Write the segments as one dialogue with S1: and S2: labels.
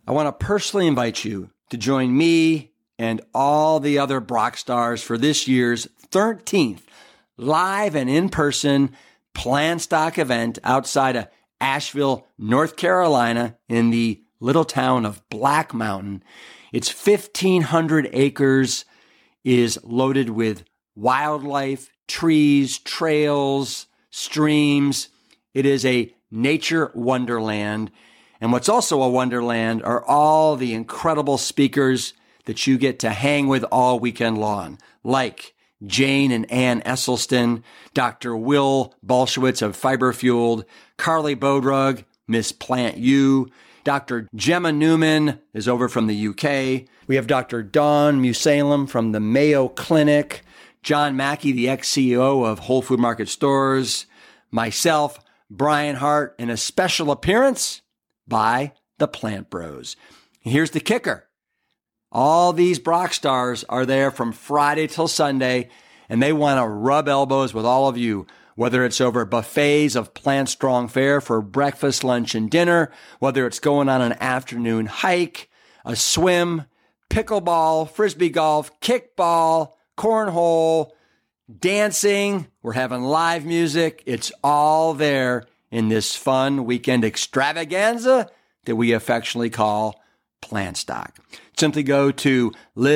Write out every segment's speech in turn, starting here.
S1: I want to personally invite you to join me and all the other Brock stars for this year's 13th live and in-person PlantStock event outside of Asheville, North Carolina in the little town of Black Mountain. It's 1,500 acres, is loaded with wildlife, trees, trails, streams. It is a nature wonderland. And what's also a wonderland are all the incredible speakers that you get to hang with all weekend long, like Jane and Ann Esselstyn, Dr. Will Bolshewitz of Fiber Fueled, Carly Bodrug, Miss Plant U, Dr. Gemma Newman is over from the UK. We have Dr. Dawn Musalem from the Mayo Clinic, John Mackey, the ex-CEO of Whole Food Market Stores, myself, Brian Hart, and a special appearance by the Plant Bros. Here's the kicker. All these Brock stars are there from Friday till Sunday, and they want to rub elbows with all of you, whether it's over buffets of Plant Strong fare for breakfast, lunch, and dinner, whether it's going on an afternoon hike, a swim, pickleball, frisbee golf, kickball, cornhole, dancing. We're having live music. It's all there in this fun weekend extravaganza that we affectionately call PlantStock. Simply go to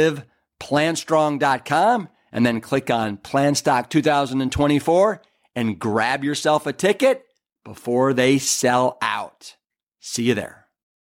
S1: liveplantstrong.com and then click on PlantStock 2024 and grab yourself a ticket before they sell out. See you there.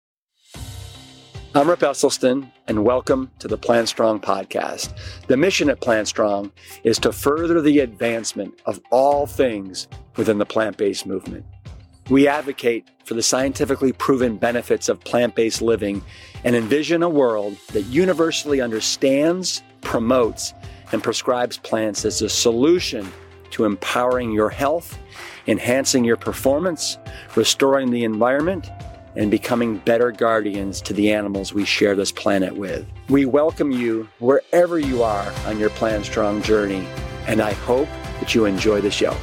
S1: I'm Rip Esselstyn, and welcome to the Plant Strong podcast. The mission at Plant Strong is to further the advancement of all things within the plant-based movement. We advocate for the scientifically proven benefits of plant-based living and envision a world that universally understands, promotes, and prescribes plants as a solution to empowering your health, enhancing your performance, restoring the environment, and becoming better guardians to the animals we share this planet with. We welcome you wherever you are on your Plant Strong journey, and I hope that you enjoy the show.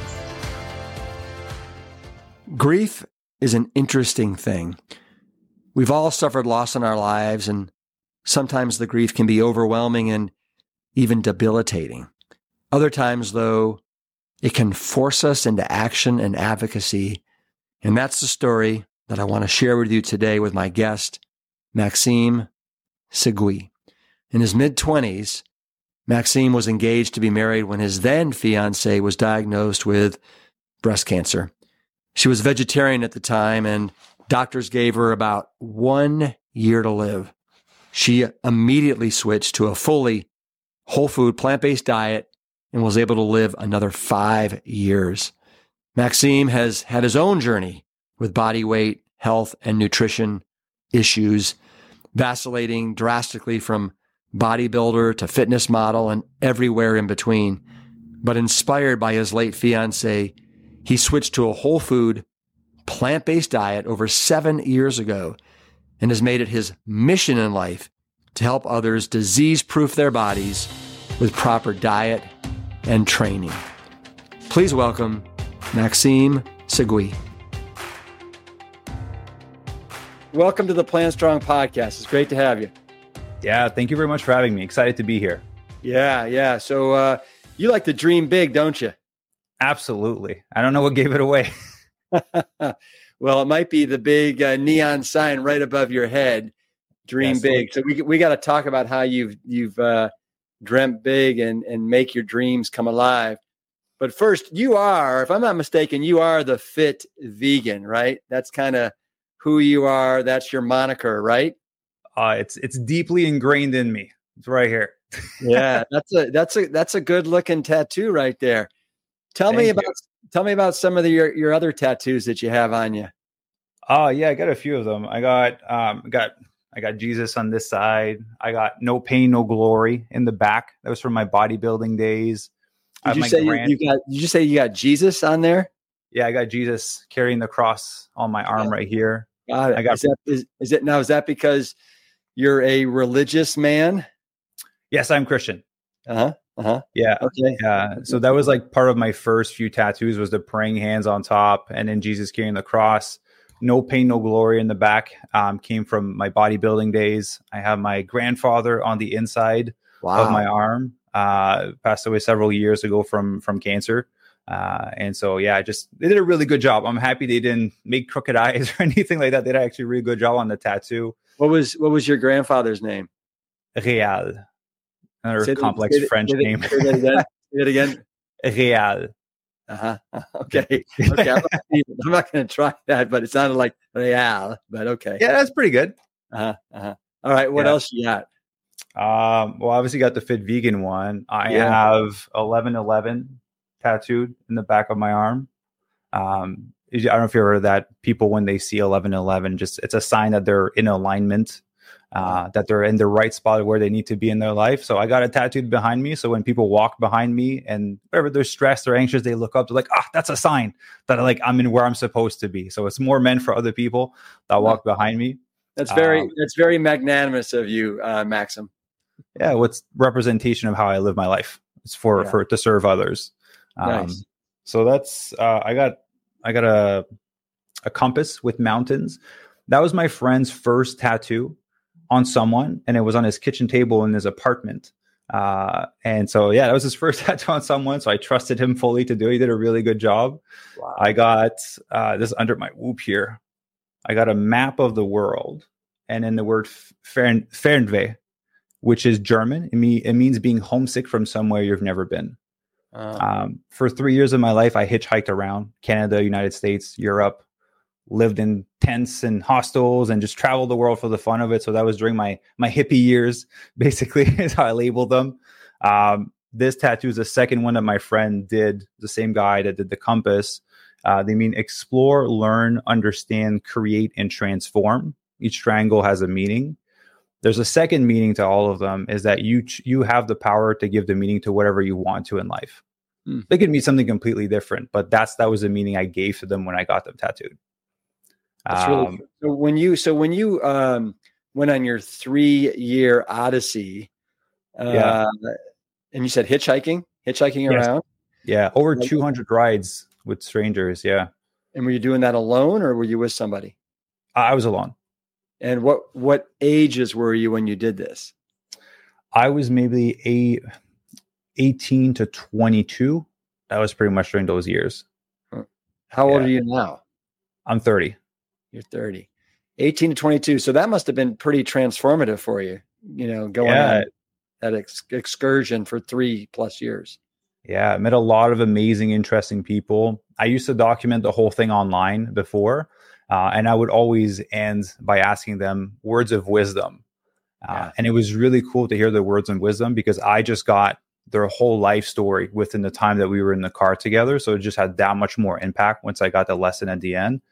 S1: Grief is an interesting thing. We've all suffered loss in our lives, and sometimes the grief can be overwhelming and even debilitating. Other times, though, it can force us into action and advocacy, and that's the story that I want to share with you today with my guest, Maxime Segui. In his mid-20s, Maxime was engaged to be married when his then fiancée was diagnosed with breast cancer. She was vegetarian at the time, and doctors gave her about 1 year to live. She immediately switched to a fully whole food, plant-based diet and was able to live another 5 years. Maxime has had his own journey with body weight, health, and nutrition issues, vacillating drastically from bodybuilder to fitness model and everywhere in between. But inspired by his late fiancée, he switched to a whole food, plant-based diet over 7 years ago and has made it his mission in life to help others disease-proof their bodies with proper diet and training. Please welcome Maxime Segui. Welcome to the Plant Strong podcast. It's great to have you.
S2: Yeah, thank you very much for having me. Excited to be here.
S1: Yeah. So you like to dream big, don't you?
S2: Absolutely. I don't know what gave it away.
S1: Well, it might be the big neon sign right above your head. Dream big. So we got to talk about how you've dreamt big and make your dreams come alive. But first, you are, if I'm not mistaken, you are the fit vegan, right? That's kind of who you are. That's your moniker, right?
S2: It's deeply ingrained in me. It's right here.
S1: Yeah, that's a good looking tattoo right there. Tell me about some of your other tattoos that you have on you.
S2: Oh yeah, I got a few of them. I got Jesus on this side. I got no pain, no glory in the back. That was from my bodybuilding days.
S1: Did you say you got Jesus on there?
S2: Yeah, I got Jesus carrying the cross on my arm right here.
S1: Got it. Is that because you're a religious man?
S2: Yes, I'm Christian.
S1: Yeah.
S2: Okay. Yeah. So that was like part of my first few tattoos was the praying hands on top and then Jesus carrying the cross. No Pain, No Glory in the back. Came from my bodybuilding days. I have my grandfather on the inside of my arm. Passed away several years ago from cancer. And so, yeah, they did a really good job. I'm happy they didn't make crooked eyes or anything like that. They did actually a really good job on the tattoo.
S1: What was your grandfather's name?
S2: Real. Another complex French name.
S1: Say it again.
S2: Real.
S1: Okay. I'm not going to try that, but it sounded like Real, but okay.
S2: Yeah, that's pretty good.
S1: All right. What else you got?
S2: Well, obviously got the Fit Vegan one. I have 1111 tattooed in the back of my arm. I don't know if you heard of that. People, when they see 1111, it's a sign that they're in alignment, that they're in the right spot where they need to be in their life. So I got it tattooed behind me. So when people walk behind me and wherever they're stressed or anxious, they look up, they're like, that's a sign that I'm in where I'm supposed to be. So it's more meant for other people that walk behind me.
S1: That's very magnanimous of you, Maxim.
S2: Yeah. What's representation of how I live my life. It's for to serve others.
S1: Nice.
S2: So that's I got a compass with mountains. That was my friend's first tattoo on someone, and it was on his kitchen table in his apartment. And so that was his first tattoo on someone. So I trusted him fully to do it. He did a really good job. Wow. I got this under my whoop here. I got a map of the world, and then the word Fernweh, which is German. It means being homesick from somewhere you've never been. For 3 years of my life, I hitchhiked around Canada, United States, Europe, lived in tents and hostels, and just traveled the world for the fun of it. So that was during my hippie years, basically, is how I labeled them. This tattoo is the second one that my friend did, the same guy that did the compass. They mean explore, learn, understand, create, and transform. Each triangle has a meaning. There's a second meaning to all of them, is that you have the power to give the meaning to whatever you want to in life. They could mean something completely different, but that was the meaning I gave to them when I got them tattooed.
S1: That's really cool. So when you went on your 3-year odyssey, and you said hitchhiking around,
S2: over 200 rides with strangers,
S1: And were you doing that alone, or were you with somebody?
S2: I was alone.
S1: And what ages were you when you did this?
S2: I was maybe 18 to 22. That was pretty much during those years.
S1: How old are you now?
S2: I'm 30.
S1: You're 30. 18 to 22. So that must have been pretty transformative for you, going on that excursion for 3+ years.
S2: Yeah, I met a lot of amazing, interesting people. I used to document the whole thing online before. And I would always end by asking them words of wisdom. And it was really cool to hear the words of wisdom, because I just got their whole life story within the time that we were in the car together. So it just had that much more impact once I got the lesson at the end.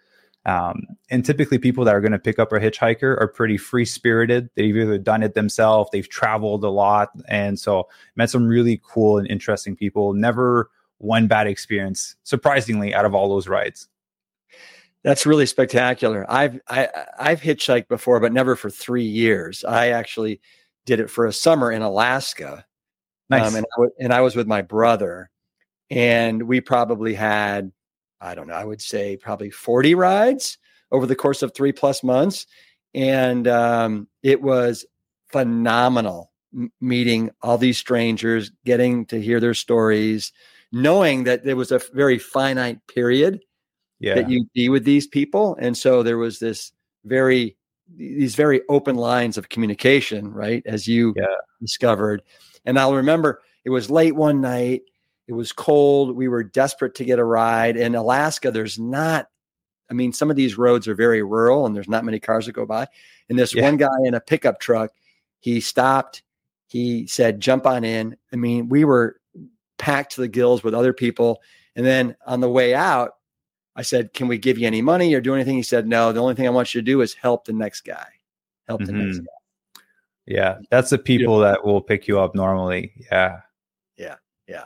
S2: And typically people that are going to pick up a hitchhiker are pretty free-spirited. They've either done it themselves, they've traveled a lot. And so met some really cool and interesting people. Never one bad experience, surprisingly, out of all those rides.
S1: That's really spectacular. I've hitchhiked before, but never for 3 years. I actually did it for a summer in Alaska.
S2: Nice.
S1: And I was with my brother, and we probably had, I don't know, I would say probably 40 rides over the course of 3+ months. And it was phenomenal meeting all these strangers, getting to hear their stories, knowing that there was a very finite period that you'd be with these people. And so there was these very open lines of communication, right? As you discovered. And I'll remember it was late one night. It was cold. We were desperate to get a ride. In Alaska, some of these roads are very rural and there's not many cars that go by. And this one guy in a pickup truck, he stopped. He said, jump on in. We were packed to the gills with other people. And then on the way out, I said, can we give you any money or do anything? He said, no, the only thing I want you to do is help the next guy. Help the next guy.
S2: Yeah. That's the people that will pick you up normally. Yeah.
S1: Yeah. Yeah.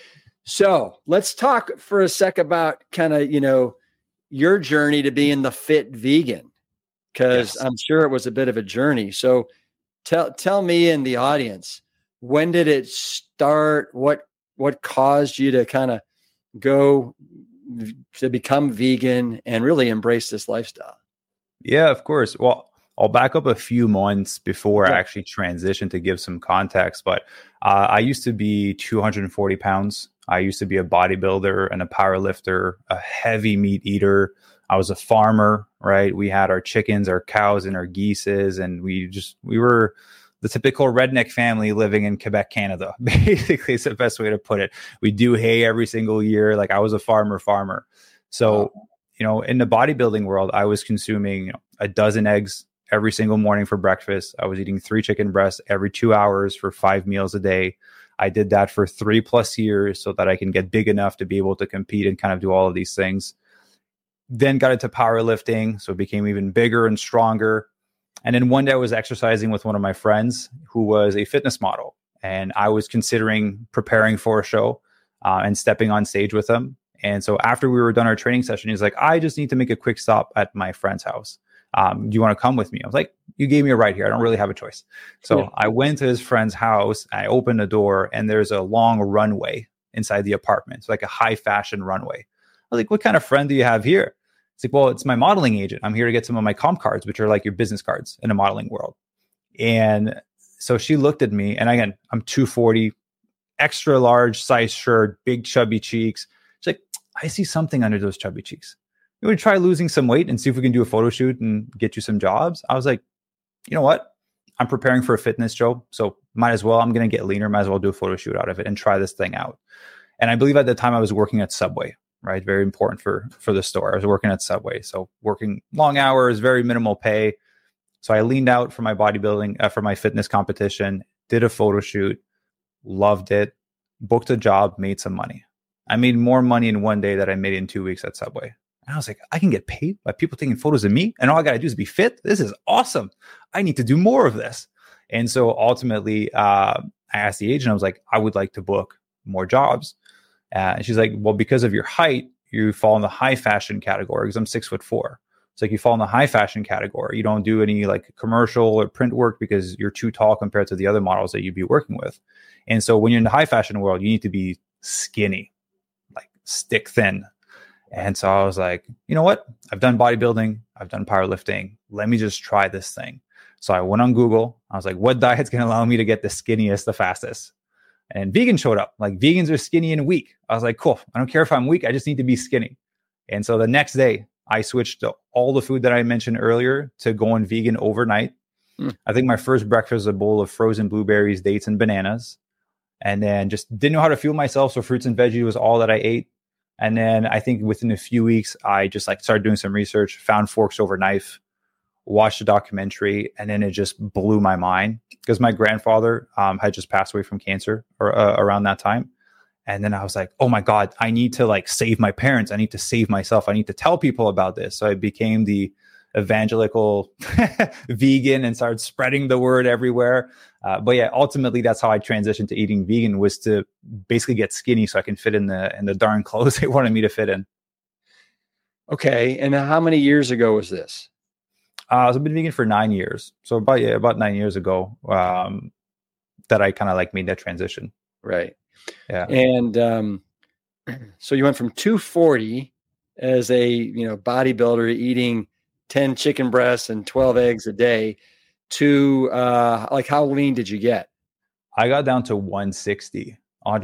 S1: So let's talk for a sec about kind of, your journey to being the fit vegan, because I'm sure it was a bit of a journey. So tell me and the audience, when did it start? What caused you to kind of go to become vegan and really embrace this lifestyle?
S2: Yeah, of course. Well, I'll back up a few months before I
S1: Yeah.
S2: actually transitioned to give some context. But I used to be 240 pounds. I used to be a bodybuilder and a power lifter, a heavy meat eater. I was a farmer, right? We had our chickens, our cows, and our geeses, and we were the typical redneck family living in Quebec, Canada. Basically, it's the best way to put it. We do hay every single year. Like I was a farmer. So, in the bodybuilding world, I was consuming a dozen eggs every single morning for breakfast. I was eating 3 chicken breasts every 2 hours for 5 meals a day. I did that for 3+ years so that I can get big enough to be able to compete and kind of do all of these things. Then got into powerlifting, so it became even bigger and stronger. And then one day I was exercising with one of my friends who was a fitness model, and I was considering preparing for a show and stepping on stage with him. And so after we were done our training session, he's like, I just need to make a quick stop at my friend's house. Do you want to come with me? I was like, you gave me a ride here. I don't really have a choice. So I went to his friend's house. I opened the door and there's a long runway inside the apartment. It's like a high fashion runway. I was like, what kind of friend do you have here? It's like, well, it's my modeling agent. I'm here to get some of my comp cards, which are like your business cards in the modeling world. And so she looked at me, and again, I'm 240, extra large size shirt, big chubby cheeks. She's like, I see something under those chubby cheeks. You want to try losing some weight and see if we can do a photo shoot and get you some jobs? I was like, you know what? I'm preparing for a fitness show, so might as well. I'm going to get leaner. Might as well do a photo shoot out of it and try this thing out. And I believe at the time I was working at Subway, right? Very important for the store. I was working at Subway, so working long hours, very minimal pay. So I leaned out for my bodybuilding, for my fitness competition, did a photo shoot, loved it, booked a job, made some money. I made more money in one day than I made in 2 weeks at Subway. And I was like, I can get paid by people taking photos of me, and all I got to do is be fit. This is awesome. I need to do more of this. And so ultimately, I asked the agent, I was like, I would like to book more jobs. And she's like, well, because of your height, you fall in the high fashion category because I'm 6'4". It's like you fall in the high fashion category. You don't do any like commercial or print work because you're too tall compared to the other models that you'd be working with. And so when you're in the high fashion world, you need to be skinny, like stick thin. And so I was like, you know what? I've done bodybuilding. I've done powerlifting. Let me just try this thing. So I went on Google. I was like, what diet's going to allow me to get the skinniest, the fastest? And vegan showed up. Like, vegans are skinny and weak. I was like, cool. I don't care if I'm weak. I just need to be skinny. And so the next day, I switched to all the food that I mentioned earlier to going vegan overnight. I think my first breakfast was a bowl of frozen blueberries, dates, and bananas. And then just didn't know how to fuel myself. So fruits and veggies was all that I ate. And then I think within a few weeks, I just like started doing some research, found Forks Over Knife, watched a documentary, and then it just blew my mind because my grandfather had just passed away from cancer around that time. And then I was like, oh my God, I need to like save my parents. I need to save myself. I need to tell people about this. So I became the evangelical vegan and started spreading the word everywhere. But yeah, ultimately that's how I transitioned to eating vegan, was to basically get skinny so I can fit in the darn clothes they wanted me to fit in.
S1: Okay. And how many years ago was this?
S2: So I've been vegan for 9 years. So about 9 years ago that I kind of like made that transition.
S1: Right.
S2: Yeah.
S1: And so you went from 240 as a bodybuilder eating 10 chicken breasts and 12 eggs a day to like, how lean did you get?
S2: I got down to 160 pounds.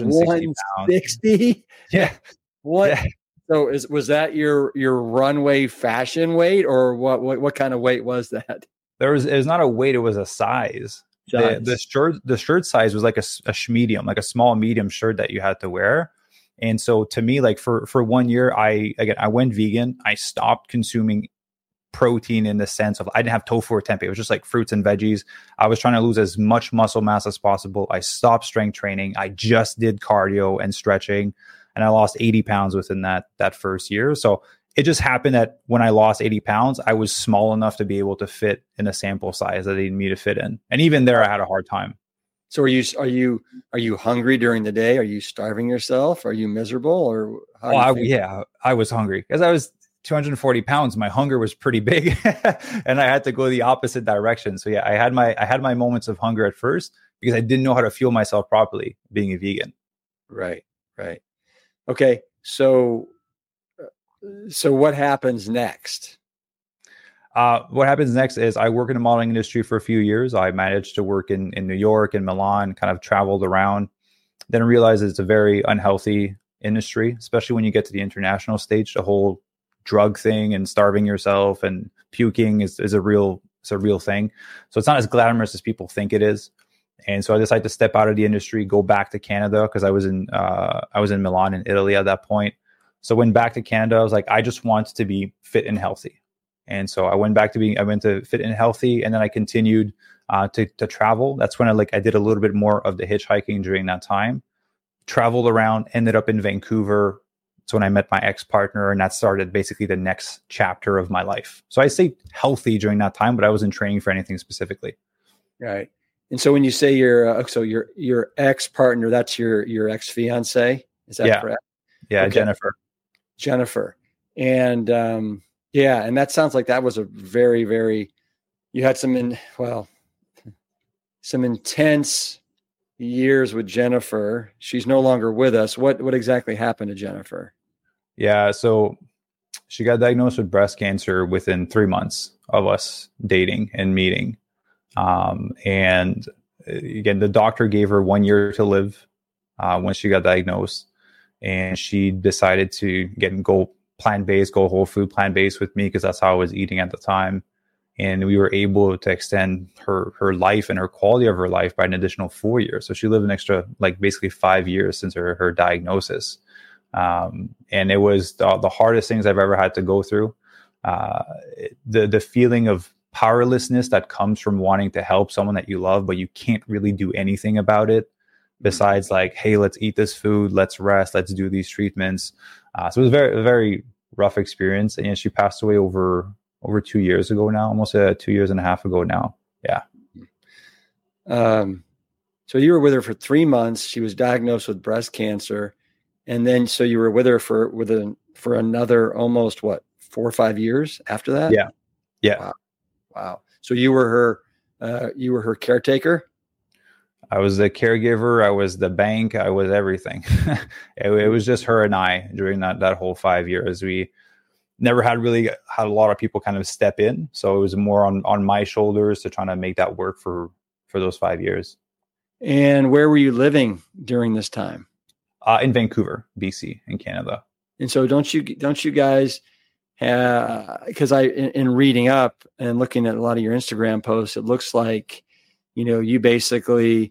S1: 160?
S2: Yeah.
S1: What?
S2: Yeah.
S1: So was that your runway fashion weight, or what kind of weight was that?
S2: It was not a weight, it was a size. The shirt size was like a medium, like a small medium shirt that you had to wear. And so to me, like for 1 year, I went vegan. I stopped consuming protein in the sense of I didn't have tofu or tempeh. It was just like fruits and veggies. I was trying to lose as much muscle mass as possible. I stopped strength training. I just did cardio and stretching, and I lost 80 pounds within that first year. So it just happened that when I lost 80 pounds, I was small enough to be able to fit in a sample size that they needed me to fit in. And even there, I had a hard time.
S1: So are you hungry during the day? Are you starving yourself? Are you miserable? Or
S2: I was hungry because I was 240 pounds. My hunger was pretty big and I had to go the opposite direction. So yeah, I had my moments of hunger at first because I didn't know how to fuel myself properly being a vegan.
S1: Right. Okay. So So what happens next?
S2: What happens next is I work in the modeling industry for a few years. I managed to work in New York and Milan, kind of traveled around, then realized it's a very unhealthy industry, especially when you get to the international stage. The whole drug thing and starving yourself and puking is a real thing. So it's not as glamorous as people think it is. And so I decided to step out of the industry, go back to Canada, because I was in Milan in Italy at that point. So went back to Canada. I was like, I just want to be fit and healthy. And so I went to fit and healthy, and then I continued to travel. That's when I did a little bit more of the hitchhiking during that time. Traveled around, ended up in Vancouver. That's when I met my ex-partner, and that started basically the next chapter of my life. So I stayed healthy during that time, but I wasn't training for anything specifically.
S1: Right. And so when you say your ex-partner, that's your ex-fiance, is that correct?
S2: Yeah, okay.
S1: Jennifer. And and that sounds like that was a very, very, you had some intense years with Jennifer. She's no longer with us. What exactly happened to Jennifer?
S2: Yeah, so she got diagnosed with breast cancer within 3 months of us dating and meeting. And again, the doctor gave her 1 year to live when she got diagnosed, and she decided to go plant-based, go whole food plant-based with me, because that's how I was eating at the time. And we were able to extend her life and her quality of her life by an additional 4 years. So she lived an extra, basically 5 years since her diagnosis. And it was the hardest things I've ever had to go through. The feeling of powerlessness that comes from wanting to help someone that you love, but you can't really do anything about it besides hey, let's eat this food, let's rest, let's do these treatments. So it was a very rough experience. And she passed away over 2 years ago now, almost 2 years and a half ago now. Yeah.
S1: So you were with her for 3 months. She was diagnosed with breast cancer. And then, so you were with her for another almost 4 or 5 years after that?
S2: Yeah. Yeah.
S1: Wow. So you were her caretaker?
S2: I was the caregiver. I was the bank. I was everything. It was just her and I during that whole 5 years. We never had a lot of people kind of step in. So it was more on my shoulders to try to make that work for those 5 years.
S1: And where were you living during this time?
S2: In Vancouver, BC, in Canada.
S1: And so don't you guys have, because in reading up and looking at a lot of your Instagram posts, it looks like, you basically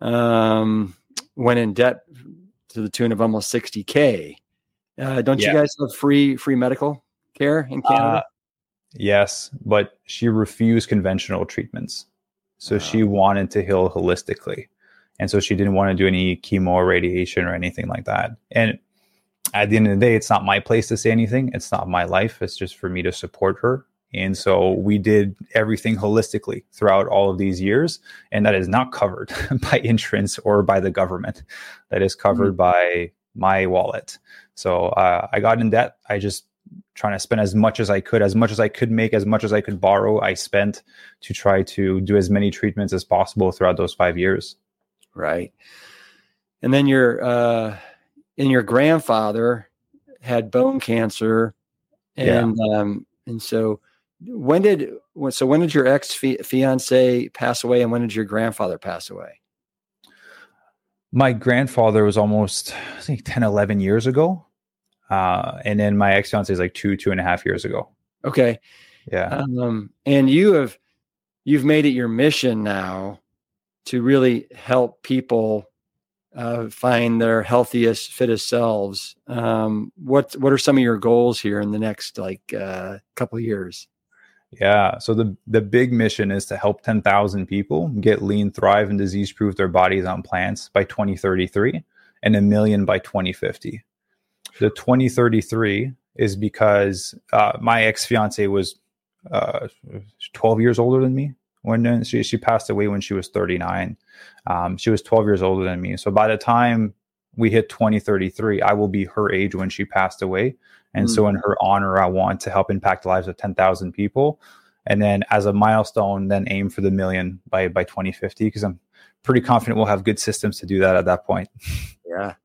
S1: went in debt to the tune of almost $60,000. Don't you guys have free medical care in Canada?
S2: Yes, but she refused conventional treatments. So she wanted to heal holistically. And so she didn't want to do any chemo or radiation or anything like that. And at the end of the day, it's not my place to say anything. It's not my life. It's just for me to support her. And so we did everything holistically throughout all of these years. And that is not covered by insurance or by the government. That is covered by my wallet. So I got in debt. I just trying to spend as much as I could make, as much as I could borrow. I spent to try to do as many treatments as possible throughout those 5 years. Right.
S1: And then your grandfather had bone cancer. And so when did your ex-fiance pass away, and when did your grandfather pass away?
S2: My grandfather was almost, I think, 10, 11 years ago. And then my ex-fiance is 2.5 years ago.
S1: Okay.
S2: Yeah.
S1: And you've made it your mission now to really help people find their healthiest, fittest selves. What are some of your goals here in the next couple of years?
S2: Yeah. So the big mission is to help 10,000 people get lean, thrive, and disease-proof their bodies on plants by 2033 and 1 million by 2050. The 2033 is because my ex-fiance was 12 years older than me when she passed away when she was 39. She was 12 years older than me. So by the time we hit 2033, I will be her age when she passed away. And so in her honor, I want to help impact the lives of 10,000 people. And then as a milestone, then aim for the 1 million by 2050, because I'm pretty confident we'll have good systems to do that at that point.
S1: Yeah.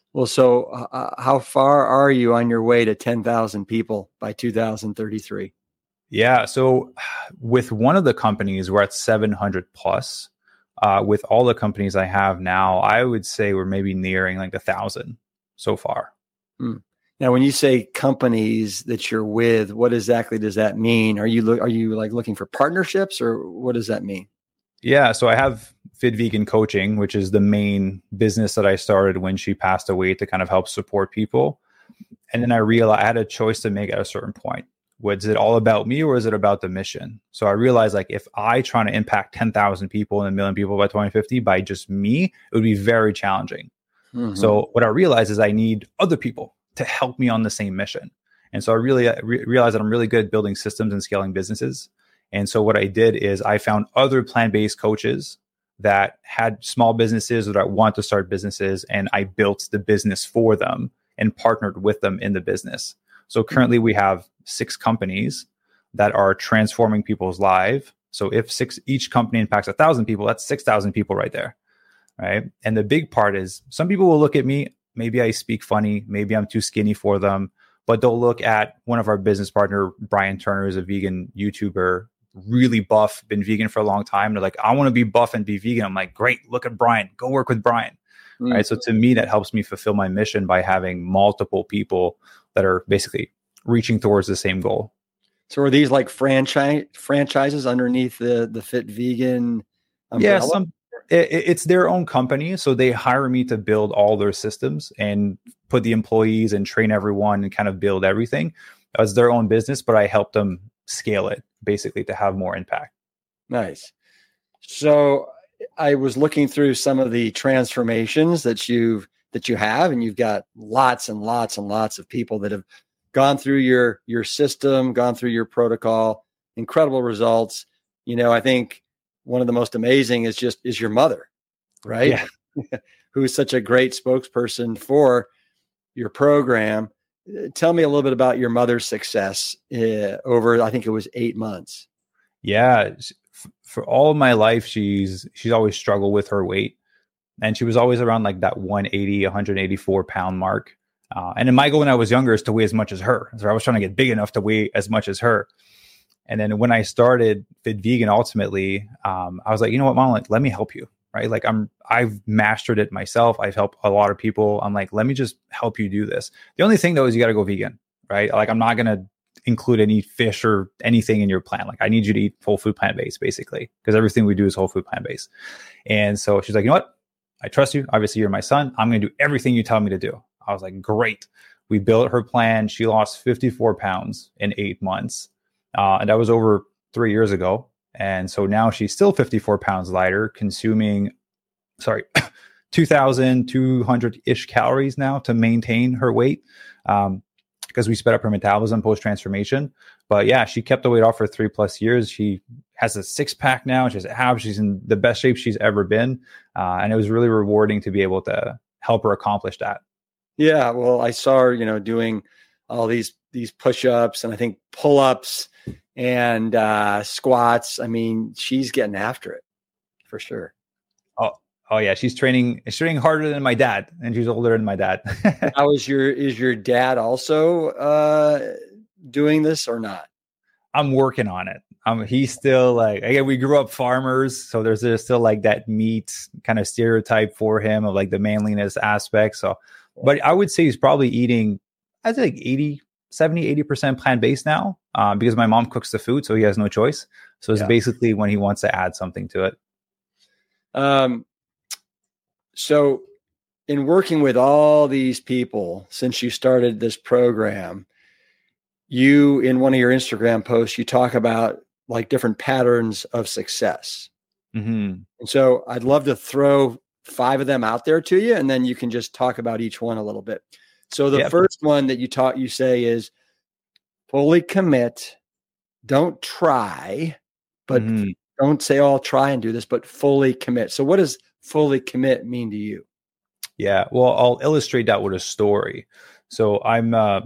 S1: Well, so how far are you on your way to 10,000 people by 2033?
S2: Yeah. So with one of the companies, we're at 700 plus. With all the companies I have now, I would say we're maybe nearing like 1,000 so far.
S1: Hmm. Now, when you say companies that you're with, what exactly does that mean? Are you like looking for partnerships, or what does that mean?
S2: Yeah. So I have Fit Vegan Coaching, which is the main business that I started when she passed away to kind of help support people. And then I realized I had a choice to make at a certain point. Was it all about me or is it about the mission? So I realized like if I try to impact 10,000 people and 1 million people by 2050 by just me, it would be very challenging.
S1: Mm-hmm.
S2: So what I realized is I need other people to help me on the same mission. And so I really realized that I'm really good at building systems and scaling businesses. And so what I did is I found other plant-based coaches that had small businesses or that want to start businesses, and I built the business for them and partnered with them in the business. So currently we have 6 companies that are transforming people's lives. So if each company impacts 1,000 people, that's 6,000 people right there. Right. And the big part is some people will look at me, maybe I speak funny, maybe I'm too skinny for them, but they'll look at one of our business partner, Brian Turner, is a vegan YouTuber, really buff, been vegan for a long time. They're like, I want to be buff and be vegan. I'm like, great, look at Brian, go work with Brian. Mm-hmm. Right. So to me, that helps me fulfill my mission by having multiple people that are basically reaching towards the same goal.
S1: So are these like franchises underneath the Fit Vegan umbrella?
S2: Yeah, it's their own company. So they hire me to build all their systems and put the employees and train everyone and kind of build everything as their own business. But I help them scale it basically to have more impact.
S1: Nice. So I was looking through some of the transformations that you have, and you've got lots and lots and lots of people that have gone through your system, gone through your protocol, incredible results. I think one of the most amazing is your mother, right? Yeah. Who's such a great spokesperson for your program. Tell me a little bit about your mother's success over, I think it was 8 months.
S2: Yeah. For all of my life, she's always struggled with her weight, and she was always around like that 180, 184 pound mark. And in my goal when I was younger is to weigh as much as her. So I was trying to get big enough to weigh as much as her. And then when I started Fit Vegan, ultimately, I was like, you know what, Mom, let me help you, right? Like I've mastered it myself. I've helped a lot of people. I'm like, let me just help you do this. The only thing though is you got to go vegan, right? Like I'm not going to include any fish or anything in your plan. Like I need you to eat whole food plant-based basically, because everything we do is whole food plant-based. And so she's like, you know what? I trust you. Obviously you're my son. I'm going to do everything you tell me to do. I was like, great. We built her plan. She lost 54 pounds in 8 months. And that was over 3 years ago. And so now she's still 54 pounds lighter, consuming, 2,200-ish calories now to maintain her weight, because we sped up her metabolism post-transformation. But yeah, she kept the weight off for 3+ years. She has a 6-pack now. She has abs. She's in the best shape she's ever been. And it was really rewarding to be able to help her accomplish that.
S1: Yeah, well, I saw her, doing all these push-ups and I think pull-ups and squats. I mean, she's getting after it for sure.
S2: Oh yeah, she's training harder than my dad, and she's older than my dad.
S1: How is your dad also doing this or not?
S2: I'm working on it. He's still like, again, we grew up farmers, so there's still like that meat kind of stereotype for him of like the manliness aspect. So, but I would say he's probably eating, I'd say like 80% plant-based now, because my mom cooks the food, so he has no choice. So it's basically when he wants to add something to it.
S1: So in working with all these people since you started this program, you, in one of your Instagram posts, you talk about like different patterns of success. Mm-hmm. And so I'd love to throw 5 of them out there to you, and then you can just talk about each one a little bit. So the first one that you say is fully commit, don't try, but don't say, oh, I'll try and do this, but fully commit. So what does fully commit mean to you?
S2: Yeah, well, I'll illustrate that with a story. So I'm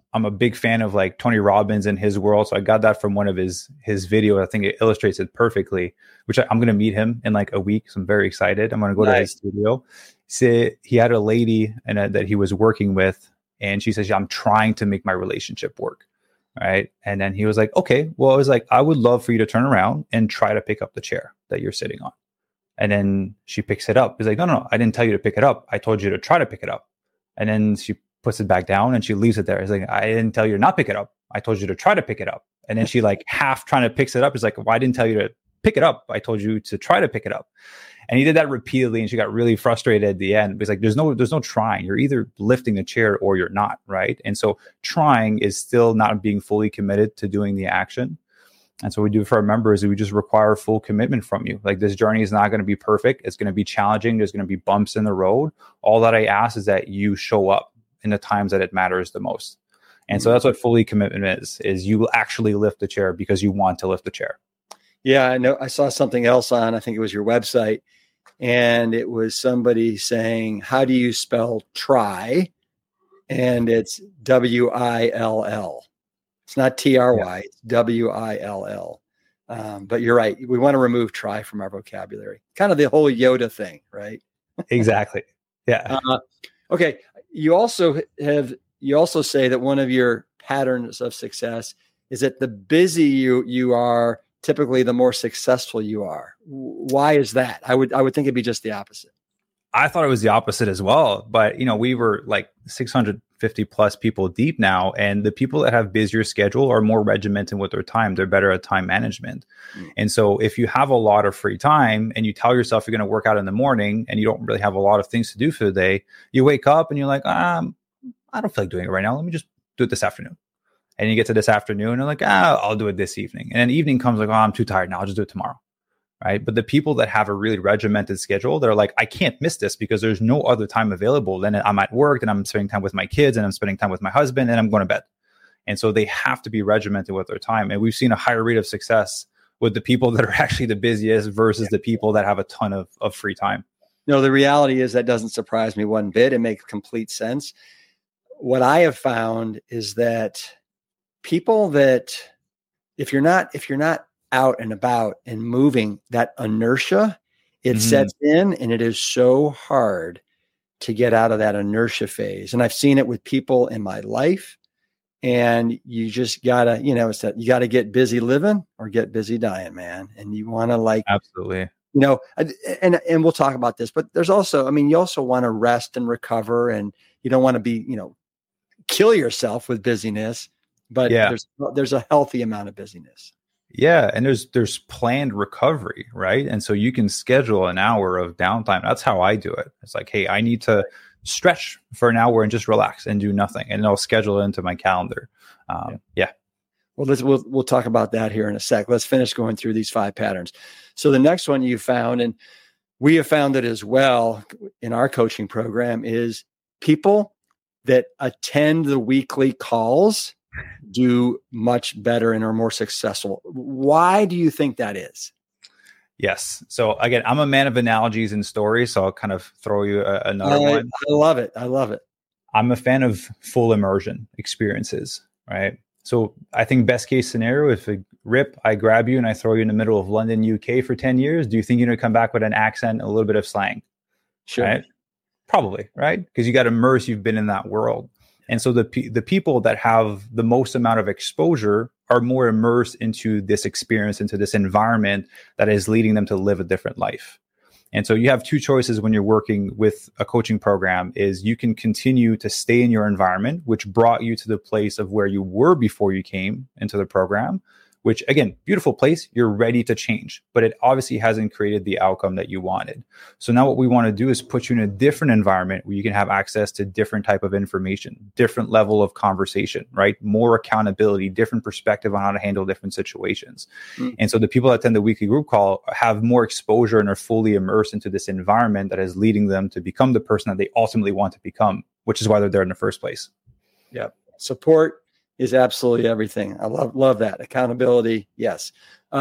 S2: I'm a big fan of like Tony Robbins and his world. So I got that from one of his videos. I think it illustrates it perfectly, which I'm going to meet him in like a week. So I'm very excited. I'm going to go to his studio. He had a lady that he was working with, and she says, yeah, I'm trying to make my relationship work. Right. And then he was like, okay, well, I was like, I would love for you to turn around and try to pick up the chair that you're sitting on. And then she picks it up. He's like, no, I didn't tell you to pick it up. I told you to try to pick it up. And then she puts it back down and she leaves it there. He's like, I didn't tell you to not pick it up. I told you to try to pick it up. And then she like half trying to picks it up. He's like, well, I didn't tell you to pick it up. I told you to try to pick it up. And he did that repeatedly, and she got really frustrated at the end. He's like, there's no trying. You're either lifting the chair or you're not, right? And so trying is still not being fully committed to doing the action. And so what we do for our members is we just require full commitment from you. Like, this journey is not going to be perfect. It's going to be challenging. There's going to be bumps in the road. All that I ask is that you show up in the times that it matters the most. And so that's what fully commitment is you will actually lift the chair because you want to lift the chair.
S1: Yeah, I know. I saw something else on, I think it was your website, and it was somebody saying, how do you spell try? And it's W-I-L-L. It's not T-R-Y, it's W-I-L-L. But you're right. We want to remove try from our vocabulary. Kind of the whole Yoda thing, right?
S2: Exactly. Yeah.
S1: Okay. You also say that one of your patterns of success is that the busy you are, typically the more successful you are. Why is that? I would think it'd be just the opposite.
S2: I thought it was the opposite as well, but we were like 650 plus people deep now, and the people that have busier schedule are more regimented with their time. They're better at time management. And so if you have a lot of free time and you tell yourself you're going to work out in the morning and you don't really have a lot of things to do for the day, you wake up and you're like, I don't feel like doing it right now. Let me just do it this afternoon. And you get to this afternoon and you're like, I'll do it this evening. And then evening comes like, I'm too tired now. I'll just do it tomorrow. Right. But the people that have a really regimented schedule, they're like, I can't miss this because there's no other time available. Then I'm at work and I'm spending time with my kids and I'm spending time with my husband and I'm going to bed. And so they have to be regimented with their time. And we've seen a higher rate of success with the people that are actually the busiest versus the people that have a ton of free time.
S1: No, the reality is that doesn't surprise me one bit. It makes complete sense. What I have found is that people that if you're not out and about and moving, that inertia, it sets in, and it is so hard to get out of that inertia phase. And I've seen it with people in my life, and you just gotta, it's that you got to get busy living or get busy dying, man. And you want to
S2: absolutely,
S1: and we'll talk about this, but there's also, you also want to rest and recover, and you don't want to be, kill yourself with busyness, but there's a healthy amount of busyness.
S2: Yeah. And there's planned recovery, right? And so you can schedule an hour of downtime. That's how I do it. It's like, hey, I need to stretch for an hour and just relax and do nothing. And I'll schedule it into my calendar. Yeah.
S1: Well, we'll talk about that here in a sec. Let's finish going through these 5 patterns. So the next one you found, and we have found it as well in our coaching program, is people that attend the weekly calls do much better and are more successful. Why do you think that is?
S2: Yes. So again, I'm a man of analogies and stories, so I'll kind of throw you another one.
S1: I love it.
S2: I'm a fan of full immersion experiences, right? So I think best case scenario, if I grab you and I throw you in the middle of London, UK for 10 years, do you think you're going to come back with an accent, a little bit of slang?
S1: Sure.
S2: Right? Probably, right? Because you got to immerse, you've been in that world. And so the people that have the most amount of exposure are more immersed into this experience, into this environment that is leading them to live a different life. And so you have 2 choices when you're working with a coaching program: is you can continue to stay in your environment, which brought you to the place of where you were before you came into the program, which again, beautiful place, you're ready to change, but it obviously hasn't created the outcome that you wanted. So now what we want to do is put you in a different environment where you can have access to different type of information, different level of conversation, right? More accountability, different perspective on how to handle different situations. And so the people that attend the weekly group call have more exposure and are fully immersed into this environment that is leading them to become the person that they ultimately want to become, which is why they're there in the first place.
S1: Yeah. Support is absolutely everything. I love that. Accountability. Yes.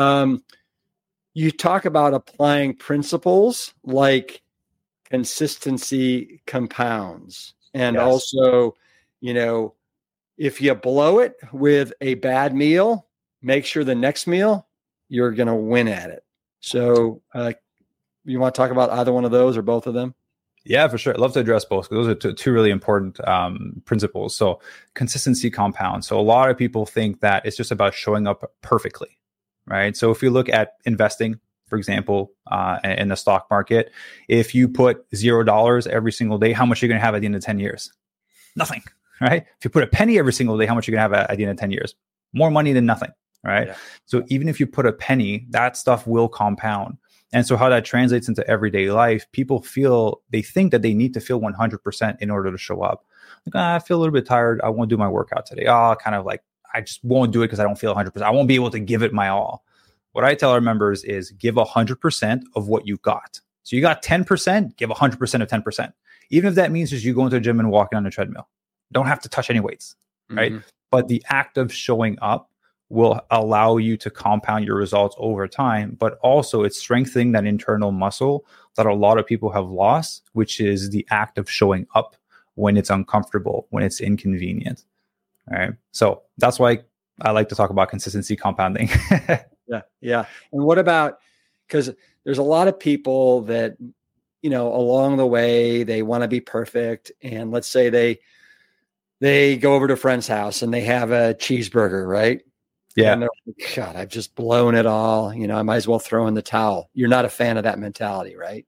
S1: You talk about applying principles like consistency compounds, and also, If you blow it with a bad meal, make sure the next meal you're going to win at it. So you want to talk about either one of those or both of them?
S2: Yeah, for sure. I'd love to address both because those are two really important principles. So consistency compounds. So a lot of people think that it's just about showing up perfectly, right? So if you look at investing, for example, in the stock market, if you put $0 every single day, how much are you going to have at the end of 10 years? Nothing, right? If you put a penny every single day, how much are you going to have at the end of 10 years? More money than nothing, right? Yeah. So even if you put a penny, that stuff will compound. And so how that translates into everyday life, people they think that they need to feel 100% in order to show up. Like, I feel a little bit tired. I won't do my workout today. I just won't do it because I don't feel 100%. I won't be able to give it my all. What I tell our members is give 100% of what you got. So you got 10%, give 100% of 10%. Even if that means just you going to the gym and walking on the treadmill. Don't have to touch any weights, right? Mm-hmm. But the act of showing up will allow you to compound your results over time, but also it's strengthening that internal muscle that a lot of people have lost, which is the act of showing up when it's uncomfortable, when it's inconvenient. All right. So that's why I like to talk about consistency compounding.
S1: Yeah. And what about, because there's a lot of people that, along the way, they want to be perfect. And let's say they go over to a friend's house and they have a cheeseburger, right?
S2: Yeah.
S1: And they're like, God, I've just blown it all. I might as well throw in the towel. You're not a fan of that mentality, right?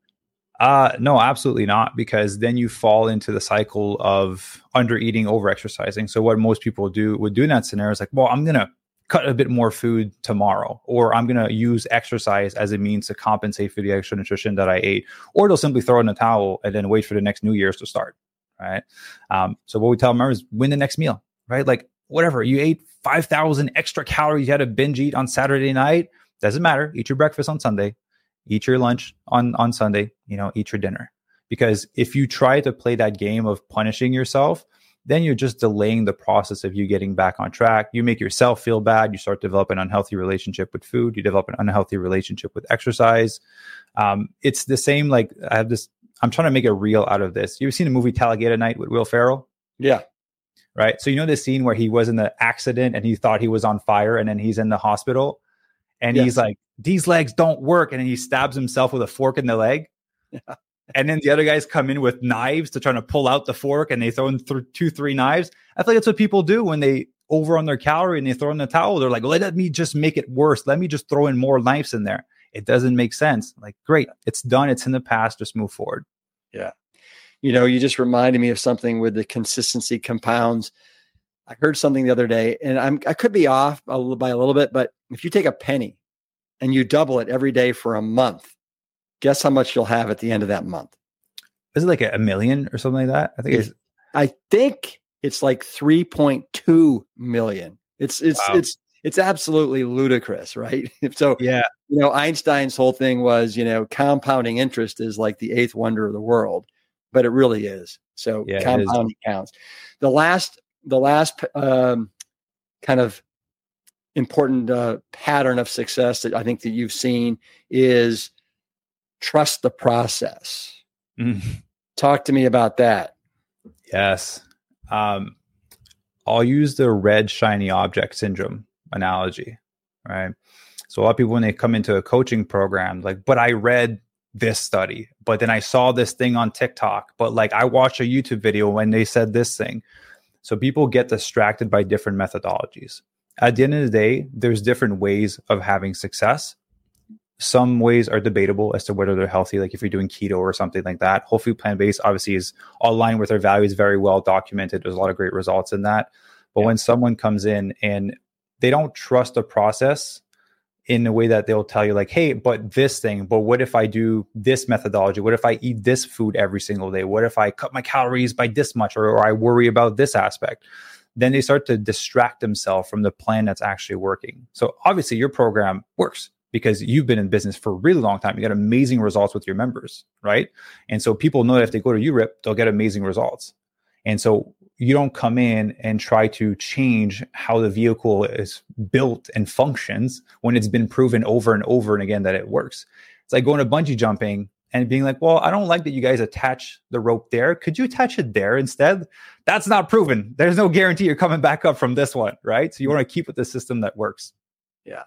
S2: No, absolutely not. Because then you fall into the cycle of under eating, over exercising. So what most people would do in that scenario is like, well, I'm going to cut a bit more food tomorrow, or I'm going to use exercise as a means to compensate for the extra nutrition that I ate, or they'll simply throw in the towel and then wait for the next New Year's to start. Right. So what we tell members is win the next meal, right? Like whatever you ate 5,000 extra calories, you had a binge eat on Saturday night. Doesn't matter. Eat your breakfast on Sunday, eat your lunch on Sunday, eat your dinner. Because if you try to play that game of punishing yourself, then you're just delaying the process of you getting back on track. You make yourself feel bad. You start to develop an unhealthy relationship with food. You develop an unhealthy relationship with exercise. It's the same. Like I'm trying to make a reel out of this. You've seen the movie Talladega Night with Will Ferrell?
S1: Yeah.
S2: Right. So the scene where he was in the accident and he thought he was on fire and then he's in the hospital and He's like, these legs don't work. And then he stabs himself with a fork in the leg. Yeah. And then the other guys come in with knives to try to pull out the fork and they throw in 2-3 knives. I feel like that's what people do when they over on their calorie and they throw in the towel. They're like, let me just make it worse. Let me just throw in more knives in there. It doesn't make sense. Like, great. It's done. It's in the past. Just move forward.
S1: Yeah. You just reminded me of something with the consistency compounds. I heard something the other day and I could be off by a little bit, but if you take a penny and you double it every day for a month, guess how much you'll have at the end of that month?
S2: Is it like $1 million or something like that?
S1: I think it's like 3.2 million. It's absolutely ludicrous, right? So,
S2: yeah,
S1: Einstein's whole thing was, compounding interest is like the eighth wonder of the world, but it really is. So compounding counts. The last kind of important pattern of success that I think that you've seen is trust the process. Talk to me about that.
S2: Yes. I'll use the red shiny object syndrome analogy, right? So a lot of people, when they come into a coaching program, like, but I read this study, but then I saw this thing on TikTok, but like I watched a YouTube video when they said this thing. So people get distracted by different methodologies. At the end of the day, there's different ways of having success. Some ways are debatable as to whether they're healthy, like if you're doing keto or something like that. Whole food plant-based obviously is aligned with our values, very well documented. There's a lot of great results in that. But when someone comes in and they don't trust the process in a way that they'll tell you like, hey, but this thing, but what if I do this methodology? What if I eat this food every single day? What if I cut my calories by this much, or I worry about this aspect? Then they start to distract themselves from the plan that's actually working. So obviously your program works because you've been in business for a really long time. You got amazing results with your members, right? And so people know that if they go to URIP, they'll get amazing results. And so you don't come in and try to change how the vehicle is built and functions when it's been proven over and over and again that it works. It's like going to bungee jumping and being like, well, I don't like that you guys attach the rope there. Could you attach it there instead? That's not proven. There's no guarantee you're coming back up from this one, right? So you want to keep with the system that works.
S1: Yeah.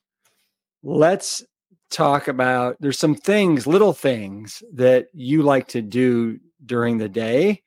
S1: Let's talk about, there's some things, little things that you like to do during the day.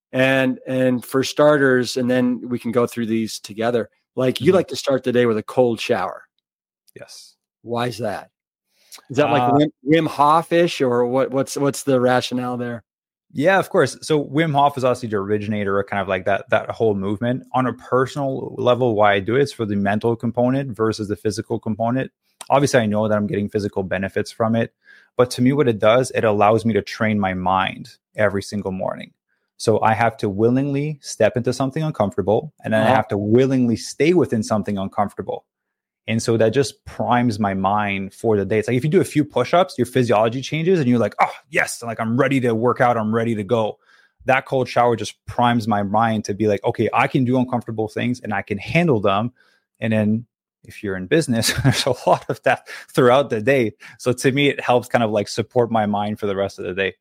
S1: And for starters, and then we can go through these together. Like you like to start the day with a cold shower.
S2: Yes.
S1: Why is that? Is that like Wim Hof-ish, or what's the rationale there?
S2: Yeah, of course. So Wim Hof is obviously the originator of kind of like that whole movement. On a personal level, why I do it is for the mental component versus the physical component. Obviously, I know that I'm getting physical benefits from it, but to me, what it does, it allows me to train my mind every single morning. So I have to willingly step into something uncomfortable, and then I have to willingly stay within something uncomfortable. And so that just primes my mind for the day. It's like if you do a few push-ups, your physiology changes and you're like, oh, yes, like I'm ready to work out. I'm ready to go. That cold shower just primes my mind to be like, okay, I can do uncomfortable things and I can handle them. And then if you're in business, there's a lot of that throughout the day. So to me, it helps kind of like support my mind for the rest of the day.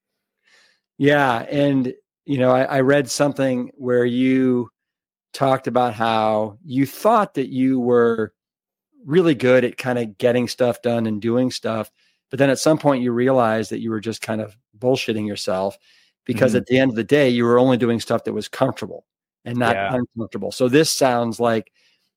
S1: Yeah. And, I read something where you talked about how you thought that you were really good at kind of getting stuff done and doing stuff. But then at some point you realized that you were just kind of bullshitting yourself, because at the end of the day, you were only doing stuff that was comfortable and not uncomfortable. So this sounds like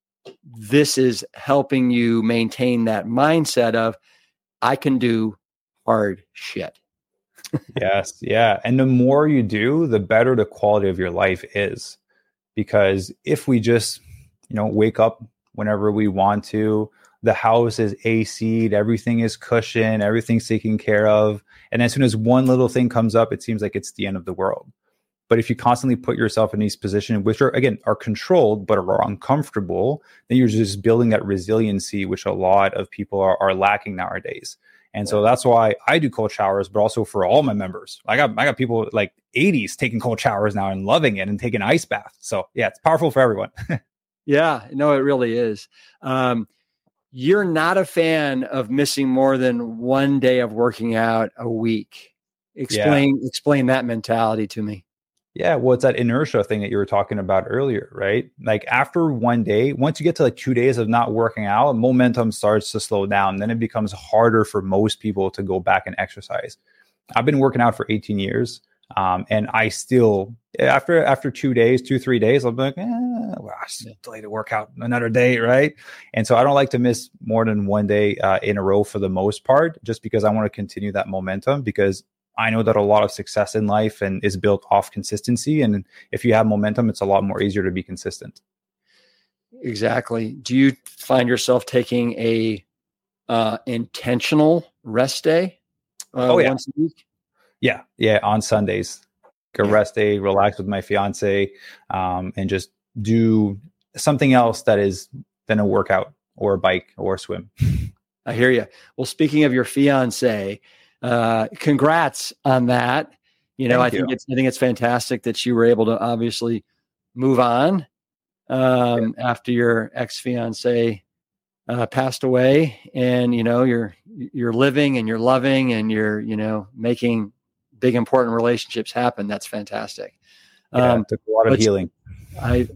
S1: this is helping you maintain that mindset of, I can do hard shit.
S2: Yes. Yeah. And the more you do, the better the quality of your life is. Because if we just, wake up whenever we want to, the house is AC'd, everything is cushioned, everything's taken care of. And as soon as one little thing comes up, it seems like it's the end of the world. But if you constantly put yourself in these positions, which are controlled, but are uncomfortable, then you're just building that resiliency, which a lot of people are lacking nowadays. And so that's why I do cold showers, but also for all my members. I got people like 80s taking cold showers now and loving it and taking ice baths. So yeah, it's powerful for everyone.
S1: Yeah, no, it really is. You're not a fan of missing more than one day of working out a week. Explain that mentality to me.
S2: Yeah, well, it's that inertia thing that you were talking about earlier, right? Like after one day, once you get to like 2 days of not working out, momentum starts to slow down. Then it becomes harder for most people to go back and exercise. I've been working out for 18 years. And I still, after 2 days, 3 days, I'll be like, I still delay the workout another day, right? And so I don't like to miss more than one day in a row for the most part, just because I want to continue that momentum, because I know that a lot of success in life and is built off consistency. And if you have momentum, it's a lot more easier to be consistent.
S1: Exactly. Do you find yourself taking a intentional rest day once a week?
S2: Yeah. On Sundays, rest day, relax with my fiance, and just do something else that is than a workout or a bike or a swim.
S1: I hear you. Well, speaking of your fiance, congrats on that. I think it's fantastic that you were able to obviously move on after your ex-fiance passed away, and you're living and you're loving and you're making big important relationships happen. That's fantastic.
S2: It took a lot of healing.
S1: I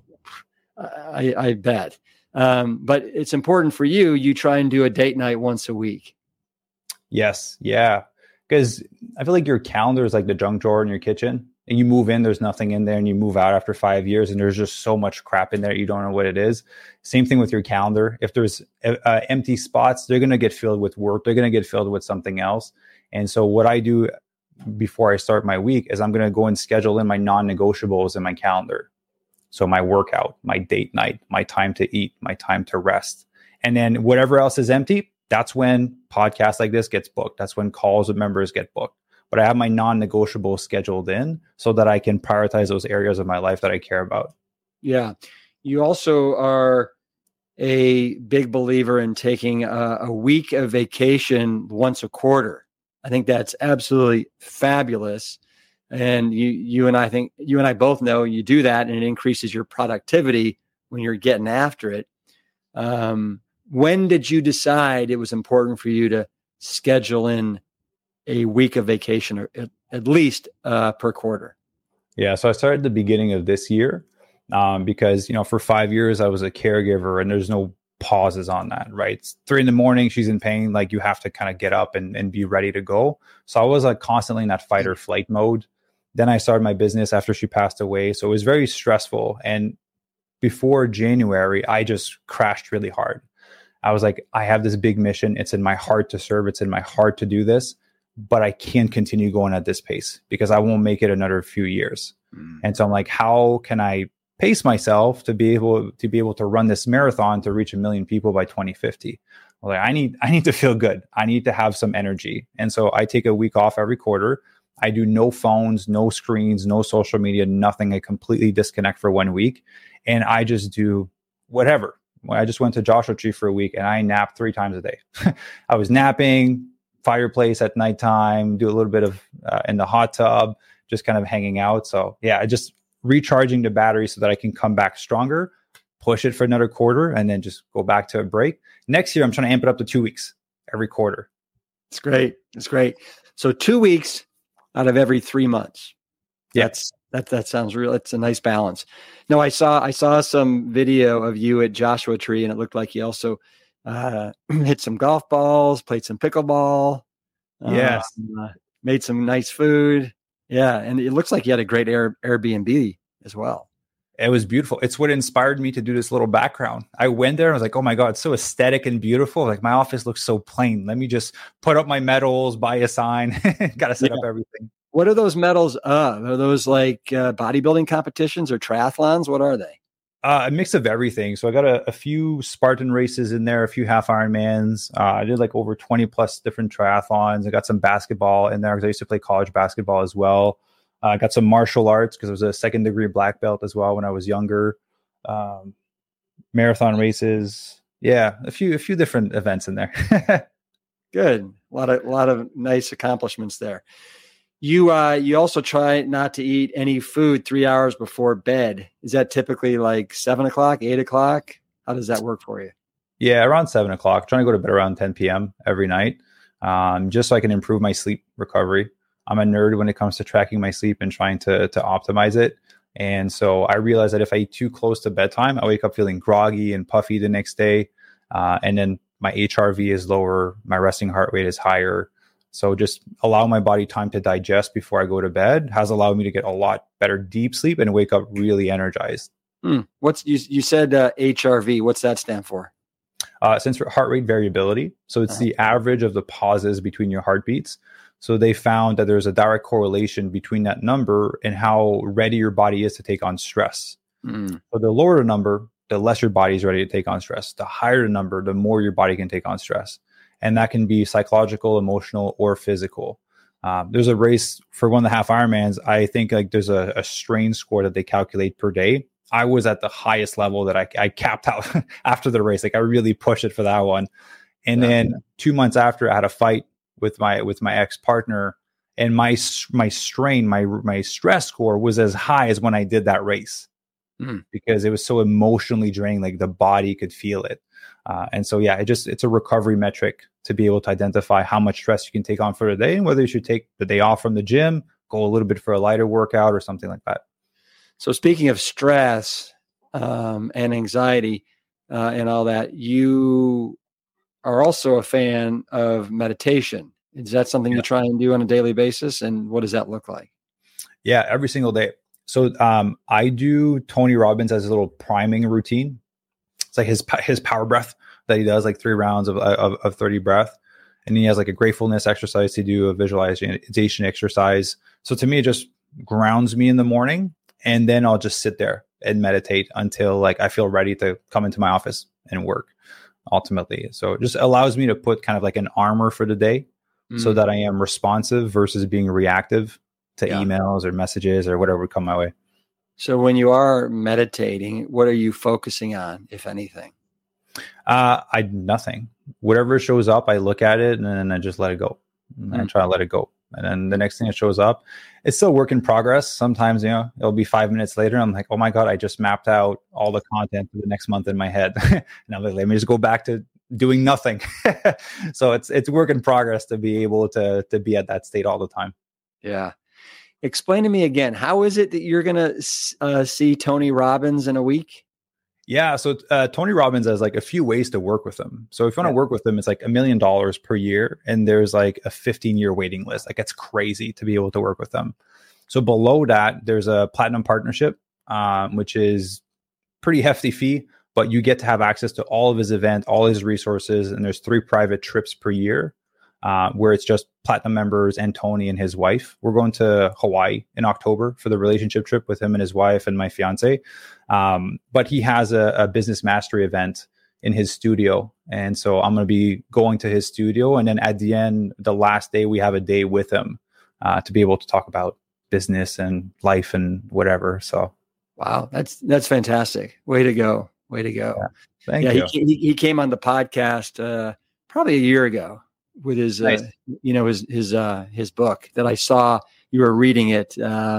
S1: bet. But it's important for you. You try and do a date night once a week.
S2: Yes. Yeah. Because I feel like your calendar is like the junk drawer in your kitchen, and you move in, there's nothing in there, and you move out after 5 years and there's just so much crap in there. You don't know what it is. Same thing with your calendar. If there's empty spots, they're going to get filled with work. They're going to get filled with something else. And so what I do before I start my week is I'm going to go and schedule in my non-negotiables in my calendar. So my workout, my date night, my time to eat, my time to rest. And then whatever else is empty, that's when podcasts like this gets booked. That's when calls with members get booked. But I have my non-negotiables scheduled in so that I can prioritize those areas of my life that I care about. Yeah.
S1: You also are a big believer in taking a week of vacation once a quarter. I think that's absolutely fabulous. And you and I both know you do that, and it increases your productivity when you're getting after it. When did you decide it was important for you to schedule in a week of vacation or at least per quarter?
S2: Yeah. So I started the beginning of this year because, for 5 years I was a caregiver and there's no pauses on that, right? It's 3 a.m. She's in pain. Like you have to kind of get up and be ready to go. So I was like constantly in that fight or flight mode. Then I started my business after she passed away. So it was very stressful. And before January, I just crashed really hard. I was like, I have this big mission. It's in my heart to serve. It's in my heart to do this, but I can't continue going at this pace because I won't make it another few years. And so I'm like, how can I pace myself to be able to run this marathon to reach 1 million people by 2050? Well, like, I need to feel good. I need to have some energy. And so I take a week off every quarter. I do no phones, no screens, no social media, nothing. I completely disconnect for 1 week. And I just do whatever. I just went to Joshua Tree for a week and I napped 3 times a day. I was napping, fireplace at nighttime, do a little bit of in the hot tub, just kind of hanging out. So yeah, just recharging the battery so that I can come back stronger, push it for another quarter, and then just go back to a break. Next year, I'm trying to amp it up to 2 weeks every quarter.
S1: It's great. It's great. So 2 weeks out of every 3 months.
S2: Yes.
S1: That sounds real. It's a nice balance. No, I saw some video of you at Joshua Tree, and it looked like you also hit some golf balls, played some pickleball.
S2: Yes.
S1: Made some nice food. Yeah. And it looks like you had a great Airbnb as well.
S2: It was beautiful. It's what inspired me to do this little background. I went there and I was like, oh my God, it's so aesthetic and beautiful. Like my office looks so plain. Let me just put up my medals, buy a sign, got to set up everything.
S1: What are those medals of? Are those like bodybuilding competitions or triathlons? What are they?
S2: A mix of everything. So I got a few Spartan races in there, a few half Ironmans. I did like over 20 plus different triathlons. I got some basketball in there because I used to play college basketball as well. I got some martial arts because I was a 2nd degree black belt as well when I was younger. Marathon races. Yeah, a few different events in there.
S1: Good. A lot of nice accomplishments there. You also try not to eat any food 3 hours before bed. Is that typically like 7 o'clock, 8 o'clock? How does that work for you?
S2: Yeah, around 7 o'clock. Trying to go to bed around 10 p.m. every night, just so I can improve my sleep recovery. I'm a nerd when it comes to tracking my sleep and trying to optimize it. And so I realized that if I eat too close to bedtime, I wake up feeling groggy and puffy the next day. And then my HRV is lower, my resting heart rate is higher. So just allow my body time to digest before I go to bed has allowed me to get a lot better deep sleep and wake up really energized.
S1: What's you said HRV? What's that stand for?
S2: Stands for heart rate variability. So it's the average of the pauses between your heartbeats. So they found that there's a direct correlation between that number and how ready your body is to take on stress. So the lower the number, the less your body is ready to take on stress. The higher the number, the more your body can take on stress. And that can be psychological, emotional, or physical. There's a race for 1.5 Ironmans. I think like there's a strain score that they calculate per day. I was at the highest level that I capped out after the race. Like I really pushed it for that one. And then 2 months after, I had a fight with my ex-partner, and my strain, my stress score was as high as when I did that race because it was so emotionally draining. Like the body could feel it. And so, yeah, it's a recovery metric to be able to identify how much stress you can take on for the day and whether you should take the day off from the gym, go a little bit for a lighter workout or something like that.
S1: So speaking of stress and anxiety and all that, you are also a fan of meditation. Is that something you try and do on a daily basis? And what does that look like?
S2: Yeah, every single day. So I do Tony Robbins as a little priming routine. It's like his power breath that he does, like 3 rounds of 30 breath. And he has like a gratefulness exercise to do, a visualization exercise. So to me, it just grounds me in the morning. And then I'll just sit there and meditate until like I feel ready to come into my office and work ultimately. So it just allows me to put kind of like an armor for the day so that I am responsive versus being reactive to emails or messages or whatever would come my way.
S1: So when you are meditating, what are you focusing on, if anything?
S2: Nothing. Whatever shows up, I look at it and then I just let it go. I try to let it go. And then the next thing that shows up, it's still work in progress. Sometimes, it'll be 5 minutes later. I'm like, oh my God, I just mapped out all the content for the next month in my head. And I'm like, let me just go back to doing nothing. So it's work in progress to be able to be at that state all the time.
S1: Yeah. Explain to me again, how is it that you're going to see Tony Robbins in a week?
S2: Yeah. So Tony Robbins has like a few ways to work with him. So if you want to work with him, it's like $1 million per year. And there's like a 15-year waiting list. Like it's crazy to be able to work with them. So below that, there's a platinum partnership, which is pretty hefty fee, but you get to have access to all of his event, all his resources. And there's 3 private trips per year where it's just platinum members and Tony and his wife. We're going to Hawaii in October for the relationship trip with him and his wife and my fiance. But he has a business mastery event in his studio. And so I'm going to be going to his studio. And then at the end, the last day, we have a day with him to be able to talk about business and life and whatever. So,
S1: wow, that's fantastic. Way to go. Way to go.
S2: Yeah, thank you.
S1: He came on the podcast probably a year ago with his,
S2: nice.
S1: His book that I saw you were reading it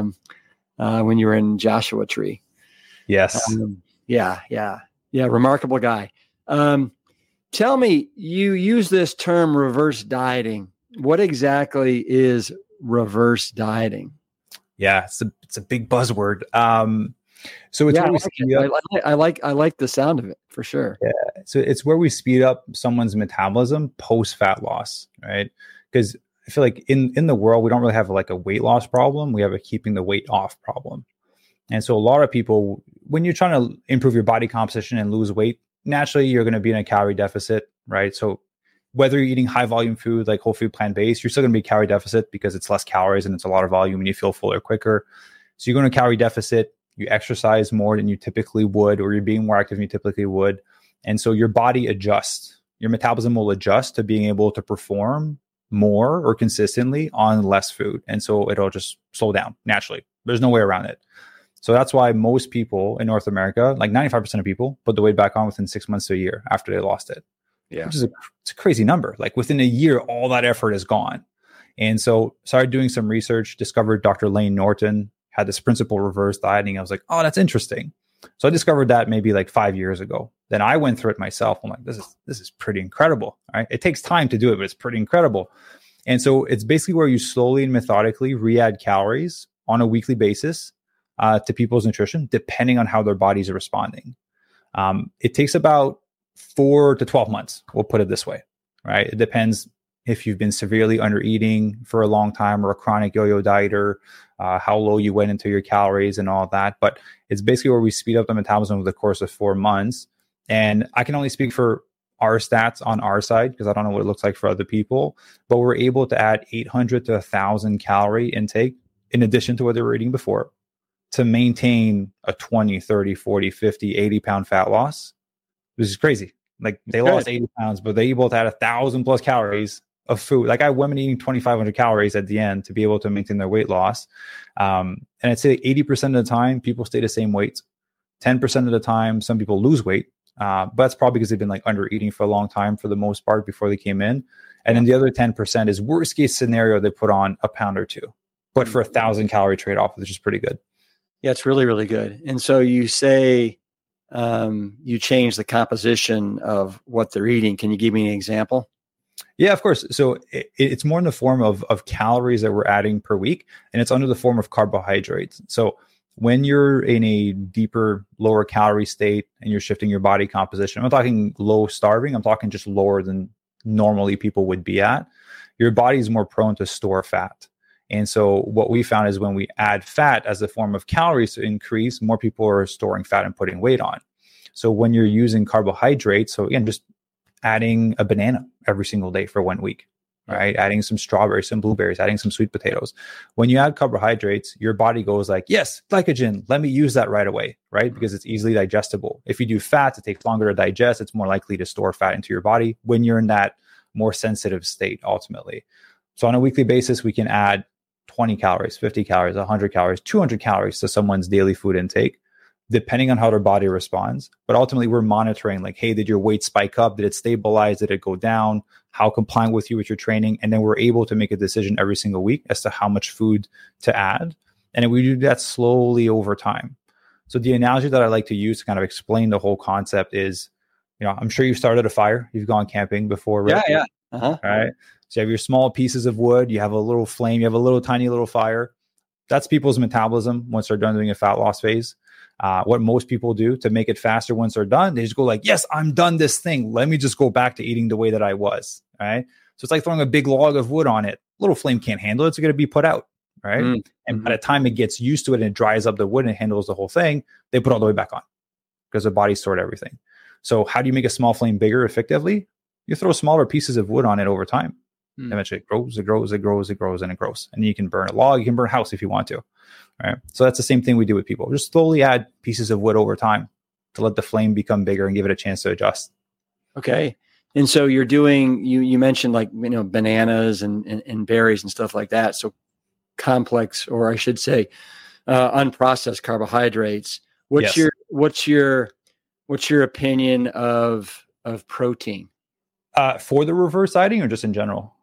S1: when you were in Joshua Tree.
S2: Yes.
S1: Yeah. Remarkable guy. Tell me, you use this term reverse dieting. What exactly is reverse dieting?
S2: Yeah, it's a big buzzword. So it's
S1: I like the sound of it for sure.
S2: Yeah. So it's where we speed up someone's metabolism post fat loss, right? Because I feel like in the world, we don't really have like a weight loss problem. We have a keeping the weight off problem. And so a lot of people, when you're trying to improve your body composition and lose weight, naturally you're going to be in a calorie deficit, right? So whether you're eating high volume food like whole food plant-based, you're still going to be calorie deficit because it's less calories and it's a lot of volume and you feel fuller quicker. So you're going to calorie deficit. You exercise more than you typically would, or you're being more active than you typically would. And so your body adjusts. Your metabolism will adjust to being able to perform more or consistently on less food. And so it'll just slow down naturally. There's no way around it. So that's why most people in North America, like 95% of people, put the weight back on within 6 months to a year after they lost it.
S1: Yeah.
S2: Which is it's a crazy number. Like within a year, all that effort is gone. And so started doing some research, discovered Dr. Layne Norton had this principle reverse dieting. I was like, oh, that's interesting. So I discovered that maybe like 5 years ago. Then I went through it myself. I'm like, this is pretty incredible. Right? It takes time to do it, but it's pretty incredible. And so it's basically where you slowly and methodically re-add calories on a weekly basis to people's nutrition, depending on how their bodies are responding. It takes about 4 to 12 months. We'll put it this way, right? It depends if you've been severely under eating for a long time or a chronic yo-yo dieter, how low you went into your calories and all that. But it's basically where we speed up the metabolism over the course of 4 months. And I can only speak for our stats on our side because I don't know what it looks like for other people, but we're able to add 800 to 1,000 calorie intake in addition to what they were eating before to maintain a 20, 30, 40, 50, 80 pound fat loss. This is crazy. Like they lost 80 pounds, but they able to add 1,000 plus calories of food. Like I have women eating 2,500 calories at the end to be able to maintain their weight loss. And I'd say 80% of the time, people stay the same weight. 10% of the time, some people lose weight. But that's probably because they've been like under eating for a long time for the most part before they came in. And then the other 10% is worst case scenario, they put on a pound or two, but for 1,000 calorie trade-off, which is pretty good.
S1: Yeah, it's really, really good. And so you say you change the composition of what they're eating. Can you give me an example?
S2: Yeah, of course. So it's more in the form of calories that we're adding per week, and it's under the form of carbohydrates. So when you're in a deeper, lower calorie state and you're shifting your body composition, I'm not talking low starving, I'm talking just lower than normally people would be at. Your body is more prone to store fat. And so what we found is when we add fat as a form of calories to increase, more people are storing fat and putting weight on. So when you're using carbohydrates, so again, just adding a banana every single day for 1 week, right? Adding some strawberries, some blueberries, adding some sweet potatoes. When you add carbohydrates, your body goes like, yes, glycogen, let me use that right away, right? Because it's easily digestible. If you do fats, it takes longer to digest. It's more likely to store fat into your body when you're in that more sensitive state ultimately. So on a weekly basis, we can add 20 calories, 50 calories, 100 calories, 200 calories to someone's daily food intake, depending on how their body responds. But ultimately, we're monitoring like, hey, did your weight spike up? Did it stabilize? Did it go down? How compliant with you with your training? And then we're able to make a decision every single week as to how much food to add. And we do that slowly over time. So the analogy that I like to use to kind of explain the whole concept is, I'm sure you've started a fire. You've gone camping before, right?
S1: Yeah. Uh-huh.
S2: All right. So you have your small pieces of wood. You have a little flame. You have a little tiny little fire. That's people's metabolism once they're done doing a fat loss phase. What most people do to make it faster once they're done, they just go like, yes, I'm done this thing. Let me just go back to eating the way that I was. Right. So it's like throwing a big log of wood on it. Little flame can't handle it. It's going to be put out. Right. Mm-hmm. And by the time it gets used to it and it dries up the wood and handles the whole thing, they put all the way back on because the body stored everything. So how do you make a small flame bigger effectively? You throw smaller pieces of wood on it over time. Eventually it grows, and it grows. And you can burn a log, you can burn a house if you want to. All right. So that's the same thing we do with people. Just slowly add pieces of wood over time to let the flame become bigger and give it a chance to adjust.
S1: Okay. And so you're doing, you mentioned like, bananas and berries and stuff like that. So complex, or I should say, unprocessed carbohydrates. What's your opinion of protein?
S2: For the reverse dieting or just in general?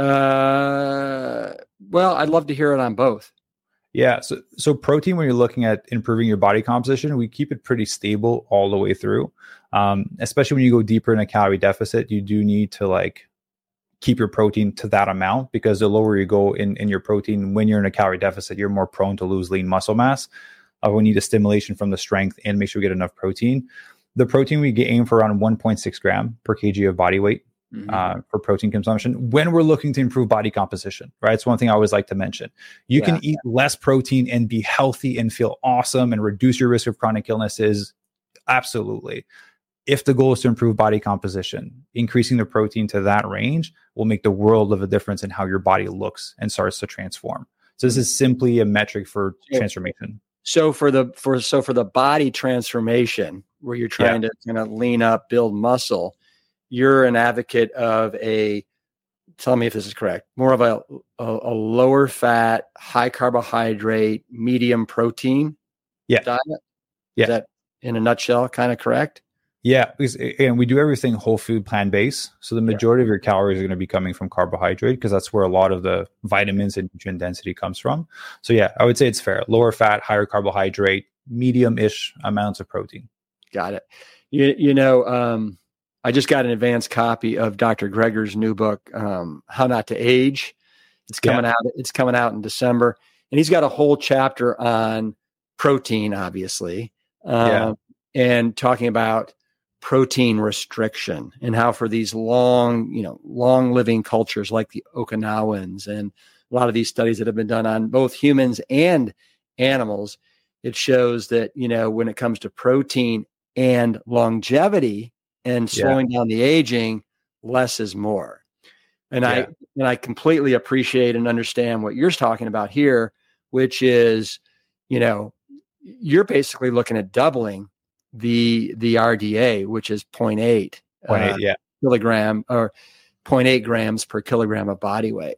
S1: Well, I'd love to hear it on both.
S2: Yeah. So protein, when you're looking at improving your body composition, we keep it pretty stable all the way through. Especially when you go deeper in a calorie deficit, you do need to keep your protein to that amount, because the lower you go in your protein, when you're in a calorie deficit, you're more prone to lose lean muscle mass. We need a stimulation from the strength and make sure we get enough protein. The protein we aim for around 1.6 gram per kg of body weight for protein consumption when we're looking to improve body composition, right? It's one thing I always like to mention. You can eat less protein and be healthy and feel awesome and reduce your risk of chronic illnesses. Absolutely. If the goal is to improve body composition, increasing the protein to that range will make the world of a difference in how your body looks and starts to transform. So this is simply a metric for transformation.
S1: So for the body transformation, where you're trying to kind of lean up, build muscle, you're an advocate of tell me if this is correct, more of a lower fat, high carbohydrate, medium protein diet?
S2: Yeah.
S1: Is that in a nutshell kind of correct?
S2: Yeah, because again, we do everything whole food, plant-based. So the majority of your calories are going to be coming from carbohydrate, because that's where a lot of the vitamins and nutrient density comes from. So yeah, I would say it's fair. Lower fat, higher carbohydrate, medium-ish amounts of protein.
S1: Got it. I just got an advanced copy of Dr. Greger's new book, How Not to Age. It's coming out. It's coming out in December, and he's got a whole chapter on protein, obviously, and talking about protein restriction and how for these long living cultures like the Okinawans and a lot of these studies that have been done on both humans and animals, it shows that, when it comes to protein and longevity and slowing down the aging, less is more. And I completely appreciate and understand what you're talking about here, which is, you're basically looking at doubling the RDA, which is 0.8 kilogram, or 0.8 grams per kilogram of body weight.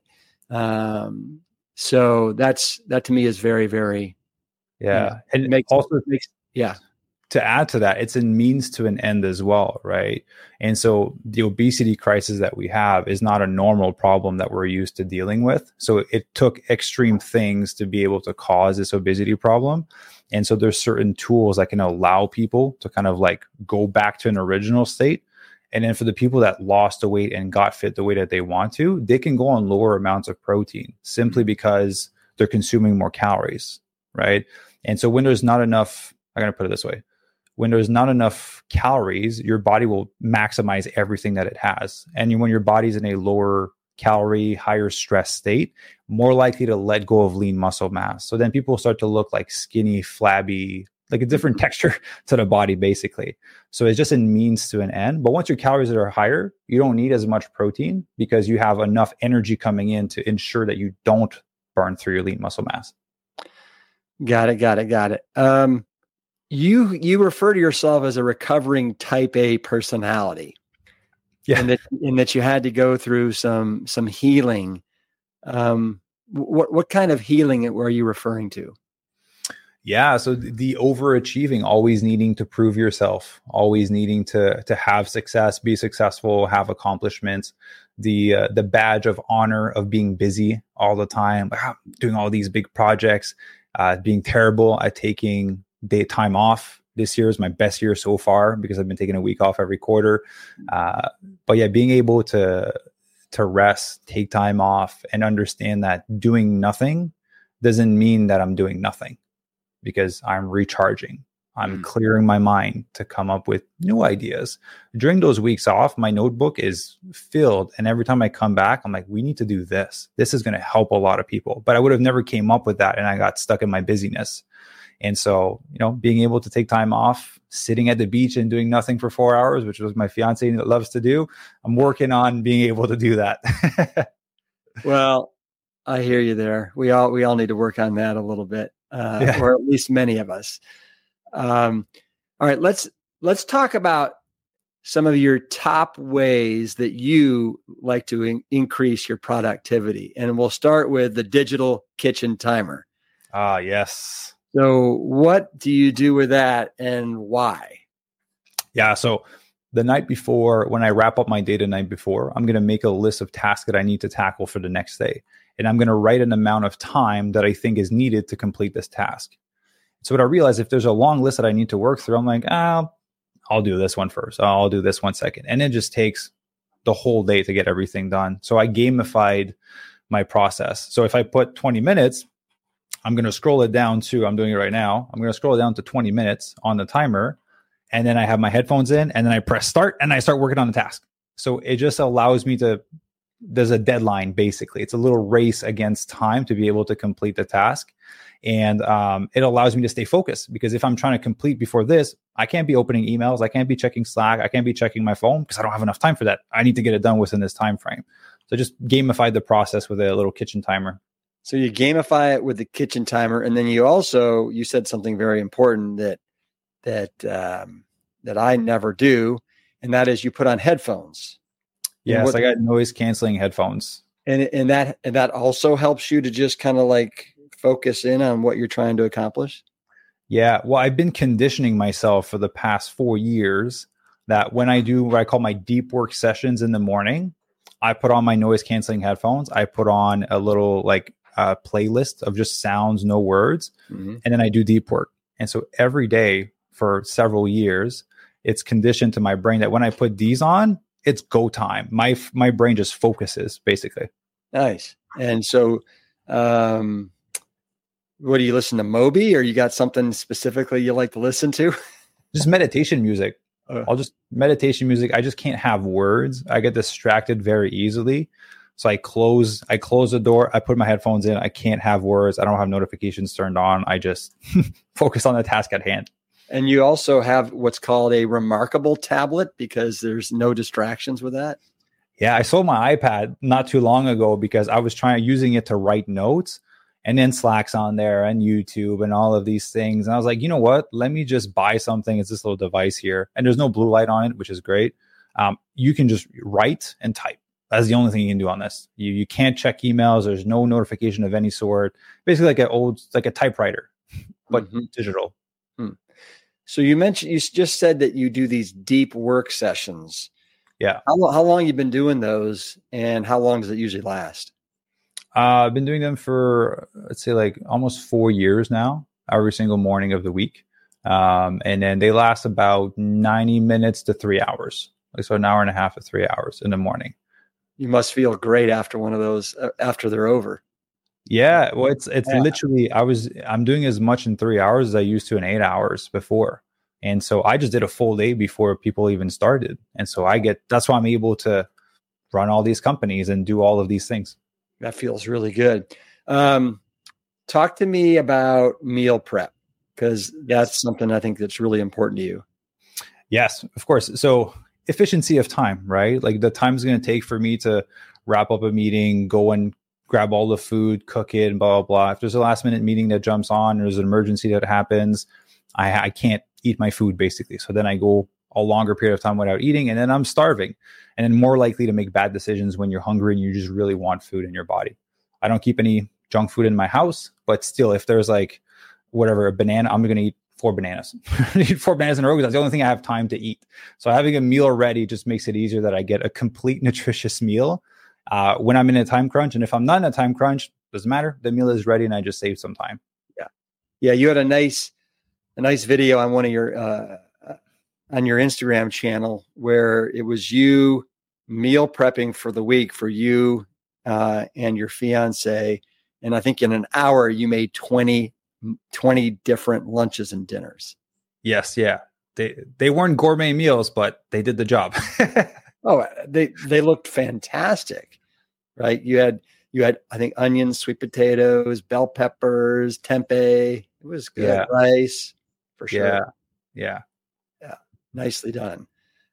S1: So that to me is very, very,
S2: and it makes to add to that, it's a means to an end as well, right? And so the obesity crisis that we have is not a normal problem that we're used to dealing with. So it took extreme things to be able to cause this obesity problem. And so there's certain tools that can allow people to kind of go back to an original state. And then for the people that lost the weight and got fit the way that they want to, they can go on lower amounts of protein simply because they're consuming more calories, right? And so when there's not enough, I'm going to put it this way, when there's not enough calories, your body will maximize everything that it has. And when your body's in a lower calorie, higher stress state, more likely to let go of lean muscle mass. So then people start to look like skinny, flabby, like a different texture to the body, basically. So it's just a means to an end. But once your calories are higher, you don't need as much protein because you have enough energy coming in to ensure that you don't burn through your lean muscle mass.
S1: Got it. You refer to yourself as a recovering type A personality. Yeah. And that you had to go through some healing. What kind of healing were you referring to?
S2: Yeah. So the overachieving, always needing to prove yourself, always needing to have success, be successful, have accomplishments, the badge of honor of being busy all the time, doing all these big projects, being terrible at taking time off, This year is my best year so far because I've been taking a week off every quarter. But yeah, being able to rest, take time off, and understand that doing nothing doesn't mean that I'm doing nothing, because I'm recharging. I'm clearing my mind to come up with new ideas. During those weeks off, my notebook is filled. And every time I come back, I'm like, we need to do this. This is going to help a lot of people. But I would have never came up with that. And I got stuck in my busyness. And so, being able to take time off, sitting at the beach and doing nothing for 4 hours, which was my fiance loves to do. I'm working on being able to do that.
S1: Well, I hear you there. We all need to work on that a little bit, or at least many of us. All right, let's talk about some of your top ways that you like to increase your productivity. And we'll start with the digital kitchen timer.
S2: Yes.
S1: So what do you do with that and why?
S2: Yeah. So the night before, when I wrap up my day the night before, I'm going to make a list of tasks that I need to tackle for the next day. And I'm going to write an amount of time that I think is needed to complete this task. So what I realize, if there's a long list that I need to work through, I'm like, I'll do this one first. I'll do this one second. And it just takes the whole day to get everything done. So I gamified my process. So if I put 20 minutes, I'm going to scroll it down to, I'm doing it right now. I'm going to scroll it down to 20 minutes on the timer. And then I have my headphones in, and then I press start and I start working on the task. So it just allows me to, there's a deadline, basically. It's a little race against time to be able to complete the task. And it allows me to stay focused, because if I'm trying to complete before this, I can't be opening emails. I can't be checking Slack. I can't be checking my phone because I don't have enough time for that. I need to get it done within this time frame. So just gamify the process with a little kitchen timer.
S1: So you gamify it with the kitchen timer. And then you said something very important that I never do. And that is you put on headphones.
S2: Yes, I got noise canceling headphones.
S1: And that also helps you to just kind of like focus in on what you're trying to accomplish?
S2: Yeah. Well, I've been conditioning myself for the past 4 years that when I do what I call my deep work sessions in the morning, I put on my noise canceling headphones. I put on a little playlist of just sounds, no words. Mm-hmm. And then I do deep work. And so every day for several years, it's conditioned to my brain that when I put these on, it's go time. My brain just focuses, basically.
S1: Nice. And so, what do you listen to, Moby, or you got something specifically you like to listen to?
S2: Just meditation music. Meditation music. I just can't have words. I get distracted very easily. So I close the door. I put my headphones in. I can't have words. I don't have notifications turned on. I just focus on the task at hand.
S1: And you also have what's called a Remarkable tablet, because there's no distractions with that.
S2: Yeah, I sold my iPad not too long ago because I was using it to write notes, and then Slack's on there and YouTube and all of these things. And I was like, you know what? Let me just buy something. It's this little device here, and there's no blue light on it, which is great. You can just write and type. That's the only thing you can do on this. You can't check emails. There's no notification of any sort. Basically like a typewriter, but digital.
S1: So you just said that you do these deep work sessions.
S2: Yeah.
S1: How long you been doing those, and how long does it usually last?
S2: I've been doing them for, let's say, like almost 4 years now, every single morning of the week. And then they last about 90 minutes to 3 hours. So an hour and a half to 3 hours in the morning.
S1: You must feel great after one of those, after they're over.
S2: Yeah. Well, it's literally, I'm doing as much in 3 hours as I used to in 8 hours before. And so I just did a full day before people even started. And so that's why I'm able to run all these companies and do all of these things.
S1: That feels really good. Talk to me about meal prep, because that's something I think that's really important to you.
S2: Yes, of course. So efficiency of time, right? Like the time is going to take for me to wrap up a meeting, go and grab all the food, cook it, and blah, blah, blah. If there's a last minute meeting that jumps on, there's an emergency that happens, I can't eat my food, basically. So then I go a longer period of time without eating, and then I'm starving, and then more likely to make bad decisions when you're hungry and you just really want food in your body. I don't keep any junk food in my house, but still, if there's a banana, I'm going to eat 4 bananas. Eat 4 bananas in a row because that's the only thing I have time to eat. So having a meal ready just makes it easier that I get a complete nutritious meal when I'm in a time crunch. And if I'm not in a time crunch, doesn't matter. The meal is ready and I just save some time.
S1: Yeah. You had a nice nice video on one of your on your Instagram channel where it was you meal prepping for the week for you and your fiance. And I think in an hour you made 20 different lunches and dinners.
S2: Yes. Yeah. They weren't gourmet meals, but they did the job.
S1: Oh, they looked fantastic, right? You had, I think, onions, sweet potatoes, bell peppers, tempeh. It was good.
S2: Yeah.
S1: Rice, for sure.
S2: Yeah.
S1: Nicely done.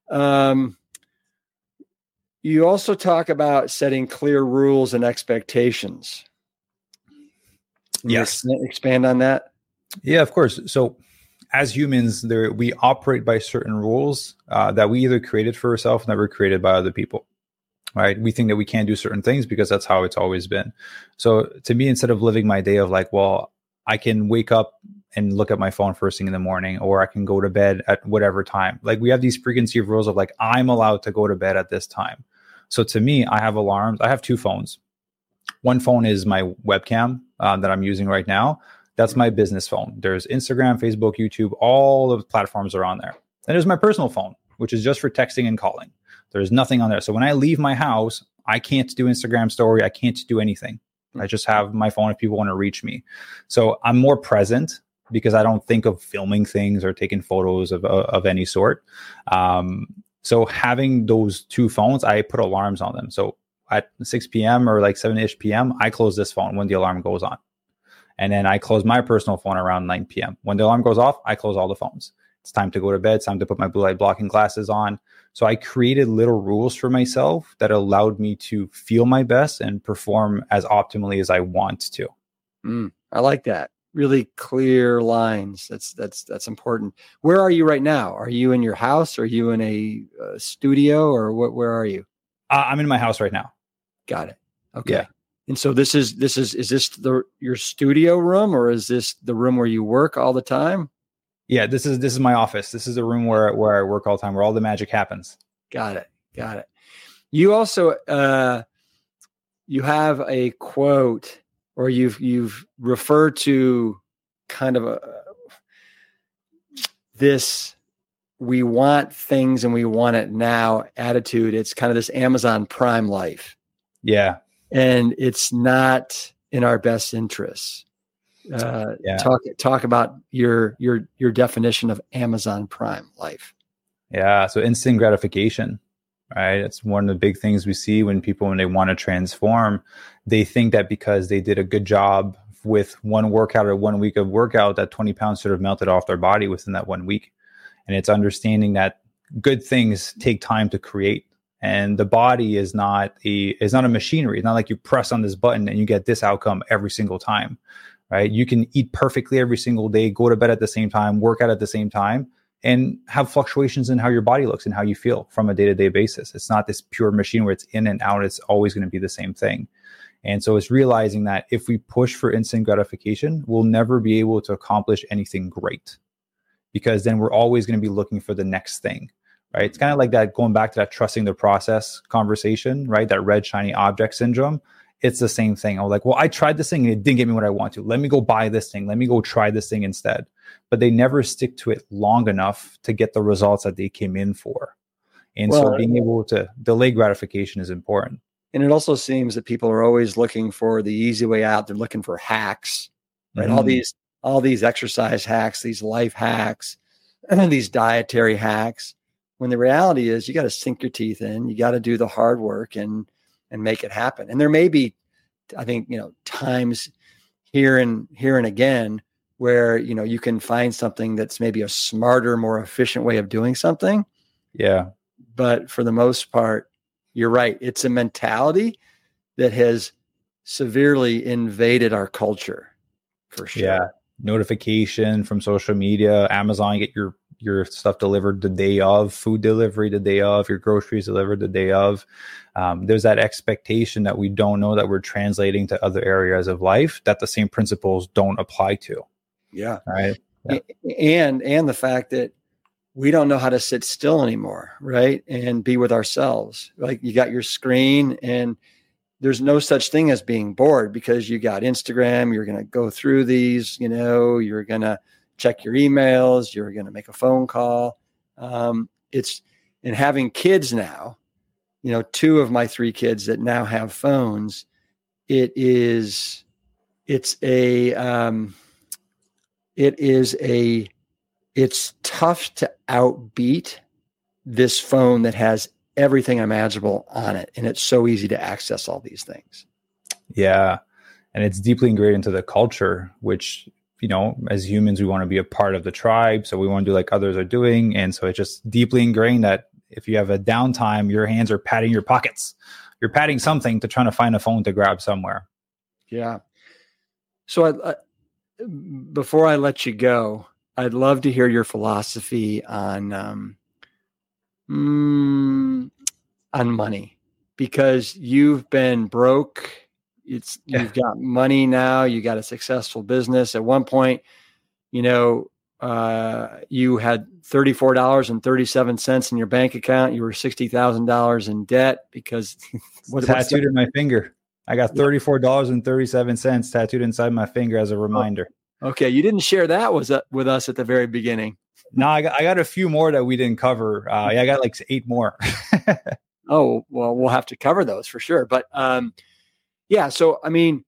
S1: You also talk about setting clear rules and expectations. Can
S2: Yes.
S1: you expand on that?
S2: Yeah, of course. So as humans, we operate by certain rules that we either created for ourselves and that were created by other people. Right? We think that we can't do certain things because that's how it's always been. So to me, instead of living my day of like, well, I can wake up and look at my phone first thing in the morning, or I can go to bed at whatever time. Like we have these preconceived rules of like, I'm allowed to go to bed at this time. So to me, I have alarms. I have two phones. One phone is my webcam that I'm using right now. That's my business phone. There's Instagram, Facebook, YouTube, all the platforms are on there. And there's my personal phone, which is just for texting and calling. There's nothing on there. So when I leave my house, I can't do Instagram story. I can't do anything. I just have my phone if people want to reach me. So I'm more present because I don't think of filming things or taking photos of any sort. So having those two phones, I put alarms on them. So at 6 p.m. or like 7-ish p.m., I close this phone when the alarm goes on. And then I close my personal phone around 9 p.m. When the alarm goes off, I close all the phones. It's time to go to bed. It's time to put my blue light blocking glasses on. So I created little rules for myself that allowed me to feel my best and perform as optimally as I want to.
S1: I like that. Really clear lines. That's important. Where are you right now? Are you in your house? Are you in a studio, or where are you?
S2: I'm in my house right now.
S1: Got it. Okay.
S2: Yeah.
S1: And so is this your studio room, or is this the room where you work all the time?
S2: Yeah, this is my office. This is the room where I work all the time, where all the magic happens.
S1: Got it. You also you have a quote, or you've referred to kind of this we want things and we want it now attitude. It's kind of this Amazon Prime life.
S2: Yeah.
S1: And it's not in our best interests. Talk about your definition of Amazon Prime life.
S2: Yeah. So instant gratification, right? It's one of the big things we see when they want to transform, they think that because they did a good job with one workout or 1 week of workout, that 20 pounds sort of melted off their body within that 1 week. And it's understanding that good things take time to create. And the body is not a machinery. It's not like you press on this button and you get this outcome every single time, right? You can eat perfectly every single day, go to bed at the same time, work out at the same time, and have fluctuations in how your body looks and how you feel from a day-to-day basis. It's not this pure machine where it's in and out. It's always going to be the same thing. And so it's realizing that if we push for instant gratification, we'll never be able to accomplish anything great, because then we're always going to be looking for the next thing. Right? It's kind of like that, going back to that trusting the process conversation, right? That red shiny object syndrome. It's the same thing. I'm like, well, I tried this thing and it didn't get me what I want to. Let me go buy this thing. Let me go try this thing instead. But they never stick to it long enough to get the results that they came in for. And so being able to delay gratification is important. And
S1: it also seems that people are always looking for the easy way out. They're looking for hacks, right? Mm-hmm. All these exercise hacks, these life hacks, and these dietary hacks. When the reality is you got to sink your teeth in, you got to do the hard work and make it happen. And there may be, I think, times here and again where, you can find something that's maybe a smarter, more efficient way of doing something.
S2: Yeah.
S1: But for the most part, you're right. It's a mentality that has severely invaded our culture, for sure.
S2: Yeah. Notification from social media, Amazon, get your stuff delivered the day of, food delivery the day of, your groceries delivered the day of. There's that expectation that we don't know that we're translating to other areas of life that the same principles don't apply to.
S1: Yeah.
S2: Right. Yeah.
S1: And the fact that we don't know how to sit still anymore, right? And be with ourselves. Like, you got your screen and there's no such thing as being bored, because you got Instagram, you're going to go through these, you're going to check your emails. You're going to make a phone call. It's and having kids now, 2 of my 3 kids that now have phones. It's tough to outbeat this phone that has everything imaginable on it. And it's so easy to access all these things.
S2: Yeah. And it's deeply ingrained into the culture, which, as humans, we want to be a part of the tribe. So we want to do like others are doing. And so it's just deeply ingrained that if you have a downtime, your hands are patting your pockets. You're patting something to try to find a phone to grab somewhere. Yeah.
S1: So before I let you go, I'd love to hear your philosophy on money, because you've been broke. You've got money now. You got a successful business. At one point, you had $34.37 in your bank account. You were $60,000 in debt because
S2: tattooed in my finger. I got $34.37 tattooed inside my finger as a reminder.
S1: Okay. You didn't share that with us at the very beginning.
S2: No, I got a few more that we didn't cover. I got like 8 more.
S1: Oh, well, we'll have to cover those for sure. But, yeah. So, I mean,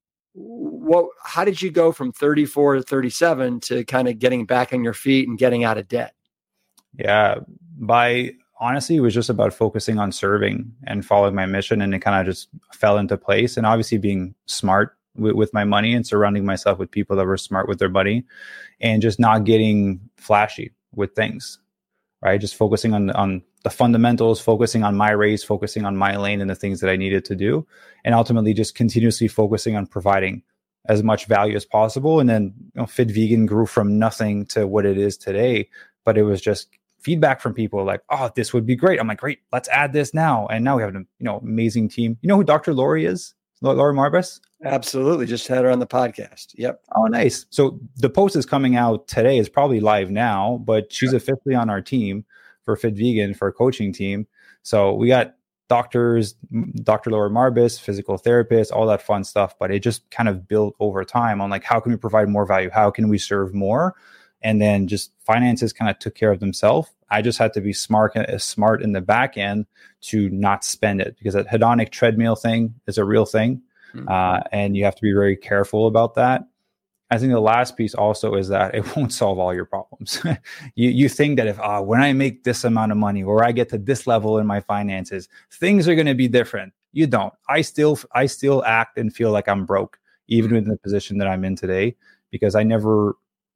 S1: how did you go from 34 to 37 to kind of getting back on your feet and getting out of debt?
S2: Yeah. Honestly, it was just about focusing on serving and following my mission, and it kind of just fell into place. And obviously being smart with my money and surrounding myself with people that were smart with their money, and just not getting flashy with things, right? Just focusing on the fundamentals, focusing on my race, focusing on my lane and the things that I needed to do. And ultimately just continuously focusing on providing as much value as possible. And then Fit Vegan grew from nothing to what it is today. But it was just feedback from people like, oh, this would be great. I'm like, great, let's add this now. And now we have an amazing team. You know who Dr. Lori is? Lori Marbas?
S1: Absolutely. Just had her on the podcast. Yep.
S2: Oh, nice. So the post is coming out today. It's probably live now, but she's officially on our team for Fit Vegan, for a coaching team. So we got doctors, Dr. Lori Marbas, physical therapists, all that fun stuff. But it just kind of built over time on like, how can we provide more value? How can we serve more? And then just finances kind of took care of themselves. I just had to be smart in the back end to not spend it, because that hedonic treadmill thing is a real thing. And you have to be very careful about that. I think the last piece also is that it won't solve all your problems. you think that if when I make this amount of money or I get to this level in my finances, things are going to be different. You don't. I still act and feel like I'm broke, even in the position that I'm in today, because I don't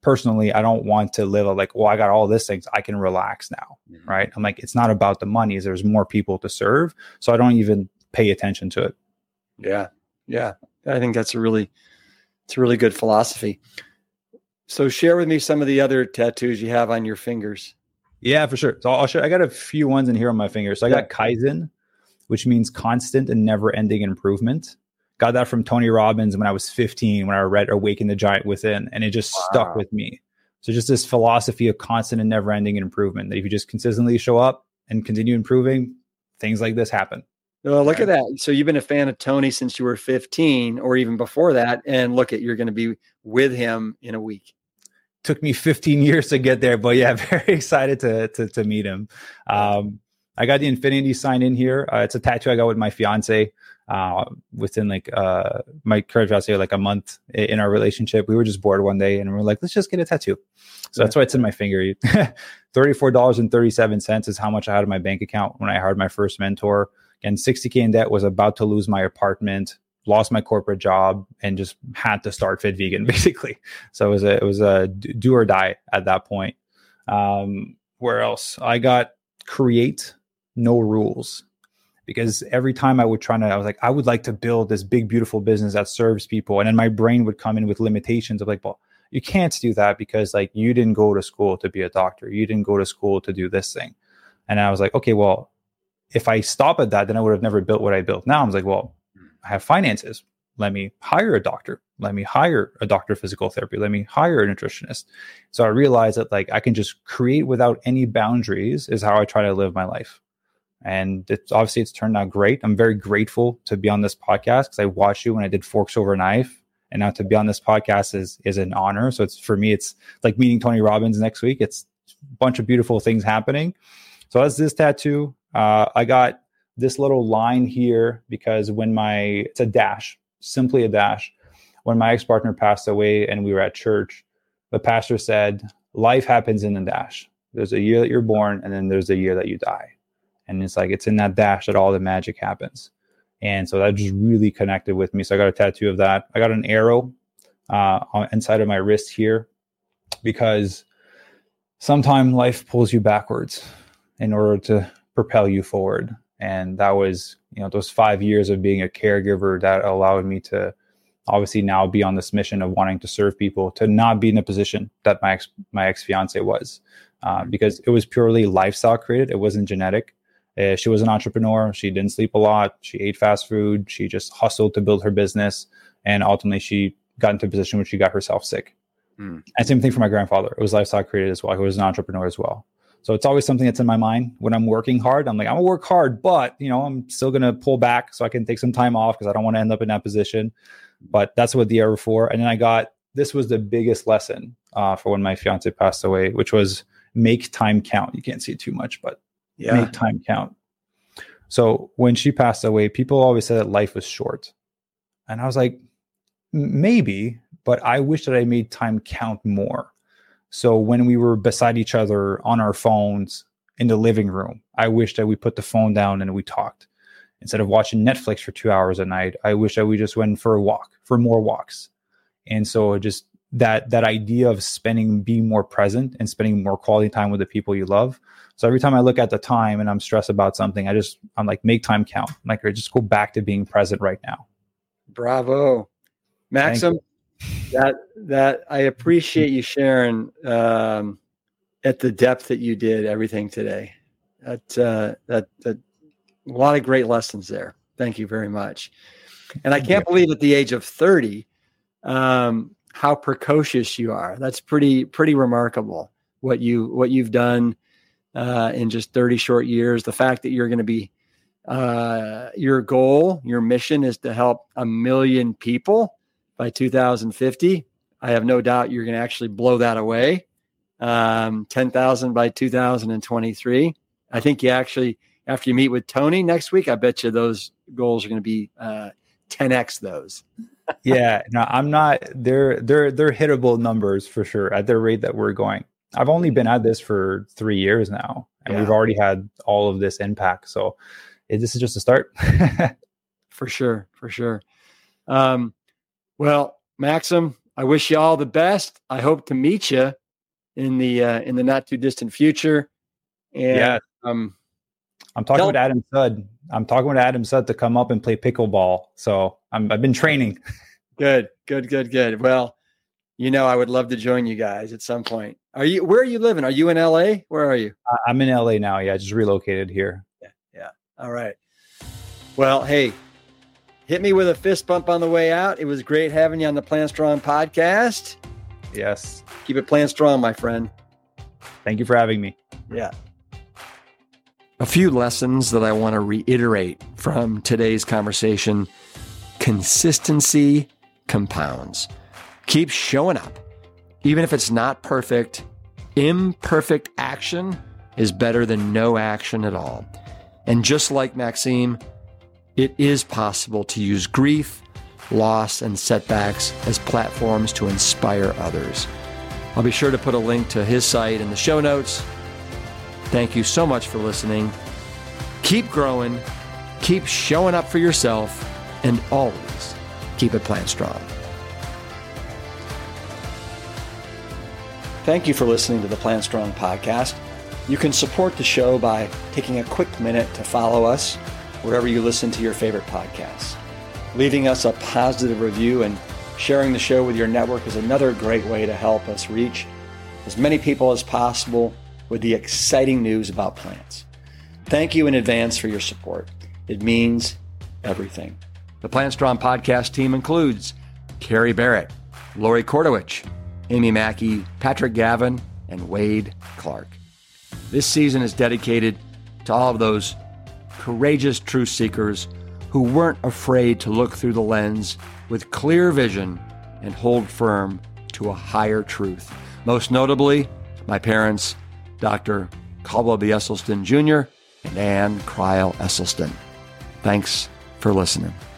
S2: want to live like, well, I got all these things, I can relax now, right? I'm like, it's not about the money. There's more people to serve. So I don't even pay attention to it.
S1: Yeah. Yeah. I think it's a really good philosophy. So share with me some of the other tattoos you have on your fingers.
S2: Yeah, for sure. So I'll show. I got a few ones in here on my fingers. So I got Kaizen, which means constant and never ending improvement. Got that from Tony Robbins when I was 15, when I read Awaken the Giant Within, and it just stuck with me. So just this philosophy of constant and never ending improvement, that if you just consistently show up and continue improving, things like this happen.
S1: Well, look at that. So you've been a fan of Tony since you were 15 or even before that. And look you're going to be with him in a week.
S2: Took me 15 years to get there, but yeah, very excited to meet him. I got the infinity sign in here. It's a tattoo I got with my fiance within my current fiance, like a month in our relationship. We were just bored one day and we were like, let's just get a tattoo. So that's why it's in my finger. $34.37 is how much I had in my bank account when I hired my first mentor. And $60K in debt, was about to lose my apartment, lost my corporate job, and just had to start Fit Vegan basically. So it was a do or die at that point. Where else? I got create no rules, because every time I was like, I would like to build this big, beautiful business that serves people. And then my brain would come in with limitations of like, well, you can't do that because like you didn't go to school to be a doctor. You didn't go to school to do this thing. And I was like, okay, well, if I stop at that, then I would have never built what I built now. I was like, well, I have finances. Let me hire a doctor. Let me hire a doctor of physical therapy. Let me hire a nutritionist. So I realized that like I can just create without any boundaries is how I try to live my life. And it's turned out great. I'm very grateful to be on this podcast because I watched you when I did Forks Over Knife, And now to be on this podcast is an honor. So it's, for me, it's like meeting Tony Robbins next week. It's a bunch of beautiful things happening. So that's this tattoo. I got this little line here because it's a dash, simply a dash. When my ex-partner passed away and we were at church, the pastor said, life happens in the dash. There's a year that you're born, and then there's a year that you die. And it's like, it's in that dash that all the magic happens. And so that just really connected with me. So I got a tattoo of that. I got an arrow inside of my wrist here because sometimes life pulls you backwards in order to propel you forward. And that was, those 5 years of being a caregiver that allowed me to obviously now be on this mission of wanting to serve people, to not be in the position that my ex-fiance was, because it was purely lifestyle created. It wasn't genetic. She was an entrepreneur. She didn't sleep a lot. She ate fast food. She just hustled to build her business. And ultimately she got into a position where she got herself sick. And same thing for my grandfather. It was lifestyle created as well. He was an entrepreneur as well. So it's always something that's in my mind when I'm working hard. I'm like, I'm gonna work hard, but I'm still gonna pull back so I can take some time off because I don't want to end up in that position. But that's what the arrow for. And then this was the biggest lesson for when my fiance passed away, which was make time count. You can't see it too much, but make time count. So when she passed away, people always said that life was short. And I was like, maybe, but I wish that I made time count more. So when we were beside each other on our phones in the living room, I wish that we put the phone down and we talked. Instead of watching Netflix for 2 hours a night, I wish that we just went for more walks. And so just that idea of being more present and spending more quality time with the people you love. So every time I look at the time and I'm stressed about something, I'm like, make time count. I'm like, just go back to being present right now.
S1: Bravo. Maxim, that I appreciate you sharing at the depth that you did everything today. That a lot of great lessons there. Thank you very much. And I can't believe at the age of 30, how precocious you are. That's pretty remarkable what you've done in just 30 short years. The fact that you're going to be your mission is to help 1 million people by 2050. I have no doubt you're going to actually blow that away. 10,000 by 2023. I think you actually, after you meet with Tony next week, I bet you those goals are going to be 10x those.
S2: Yeah, no, I'm not. They're hittable numbers for sure at the rate that we're going. I've only been at this for 3 years now, and we've already had all of this impact. So this is just a start.
S1: For sure. Well, Maxim, I wish you all the best. I hope to meet you in the not too distant future. And
S2: I'm talking with Adam Sudd. I'm talking with Adam Sudd to come up and play pickleball. So I've been training.
S1: Good. Well, I would love to join you guys at some point. Where are you living? Are you in LA? Where are you?
S2: I'm in LA now. Yeah. I just relocated here.
S1: Yeah. All right. Well, hey, hit me with a fist bump on the way out. It was great having you on the Plant Strong podcast.
S2: Yes.
S1: Keep it plant strong, my friend.
S2: Thank you for having me.
S1: Yeah. A few lessons that I want to reiterate from today's conversation. Consistency compounds. Keep showing up. Even if it's not perfect, imperfect action is better than no action at all. And just like Maxime, it is possible to use grief, loss, and setbacks as platforms to inspire others. I'll be sure to put a link to his site in the show notes. Thank you so much for listening. Keep growing, keep showing up for yourself, and always keep it plant strong. Thank you for listening to the Plant Strong podcast. You can support the show by taking a quick minute to follow us wherever you listen to your favorite podcasts. Leaving us a positive review and sharing the show with your network is another great way to help us reach as many people as possible with the exciting news about plants. Thank you in advance for your support. It means everything. The Plant Strong podcast team includes Carrie Barrett, Lori Kordowich, Amy Mackey, Patrick Gavin, and Wade Clark. This season is dedicated to all of those courageous truth seekers who weren't afraid to look through the lens with clear vision and hold firm to a higher truth. Most notably, my parents, Dr. Caldwell B. Esselstyn Jr. and Ann Crile Esselstyn. Thanks for listening.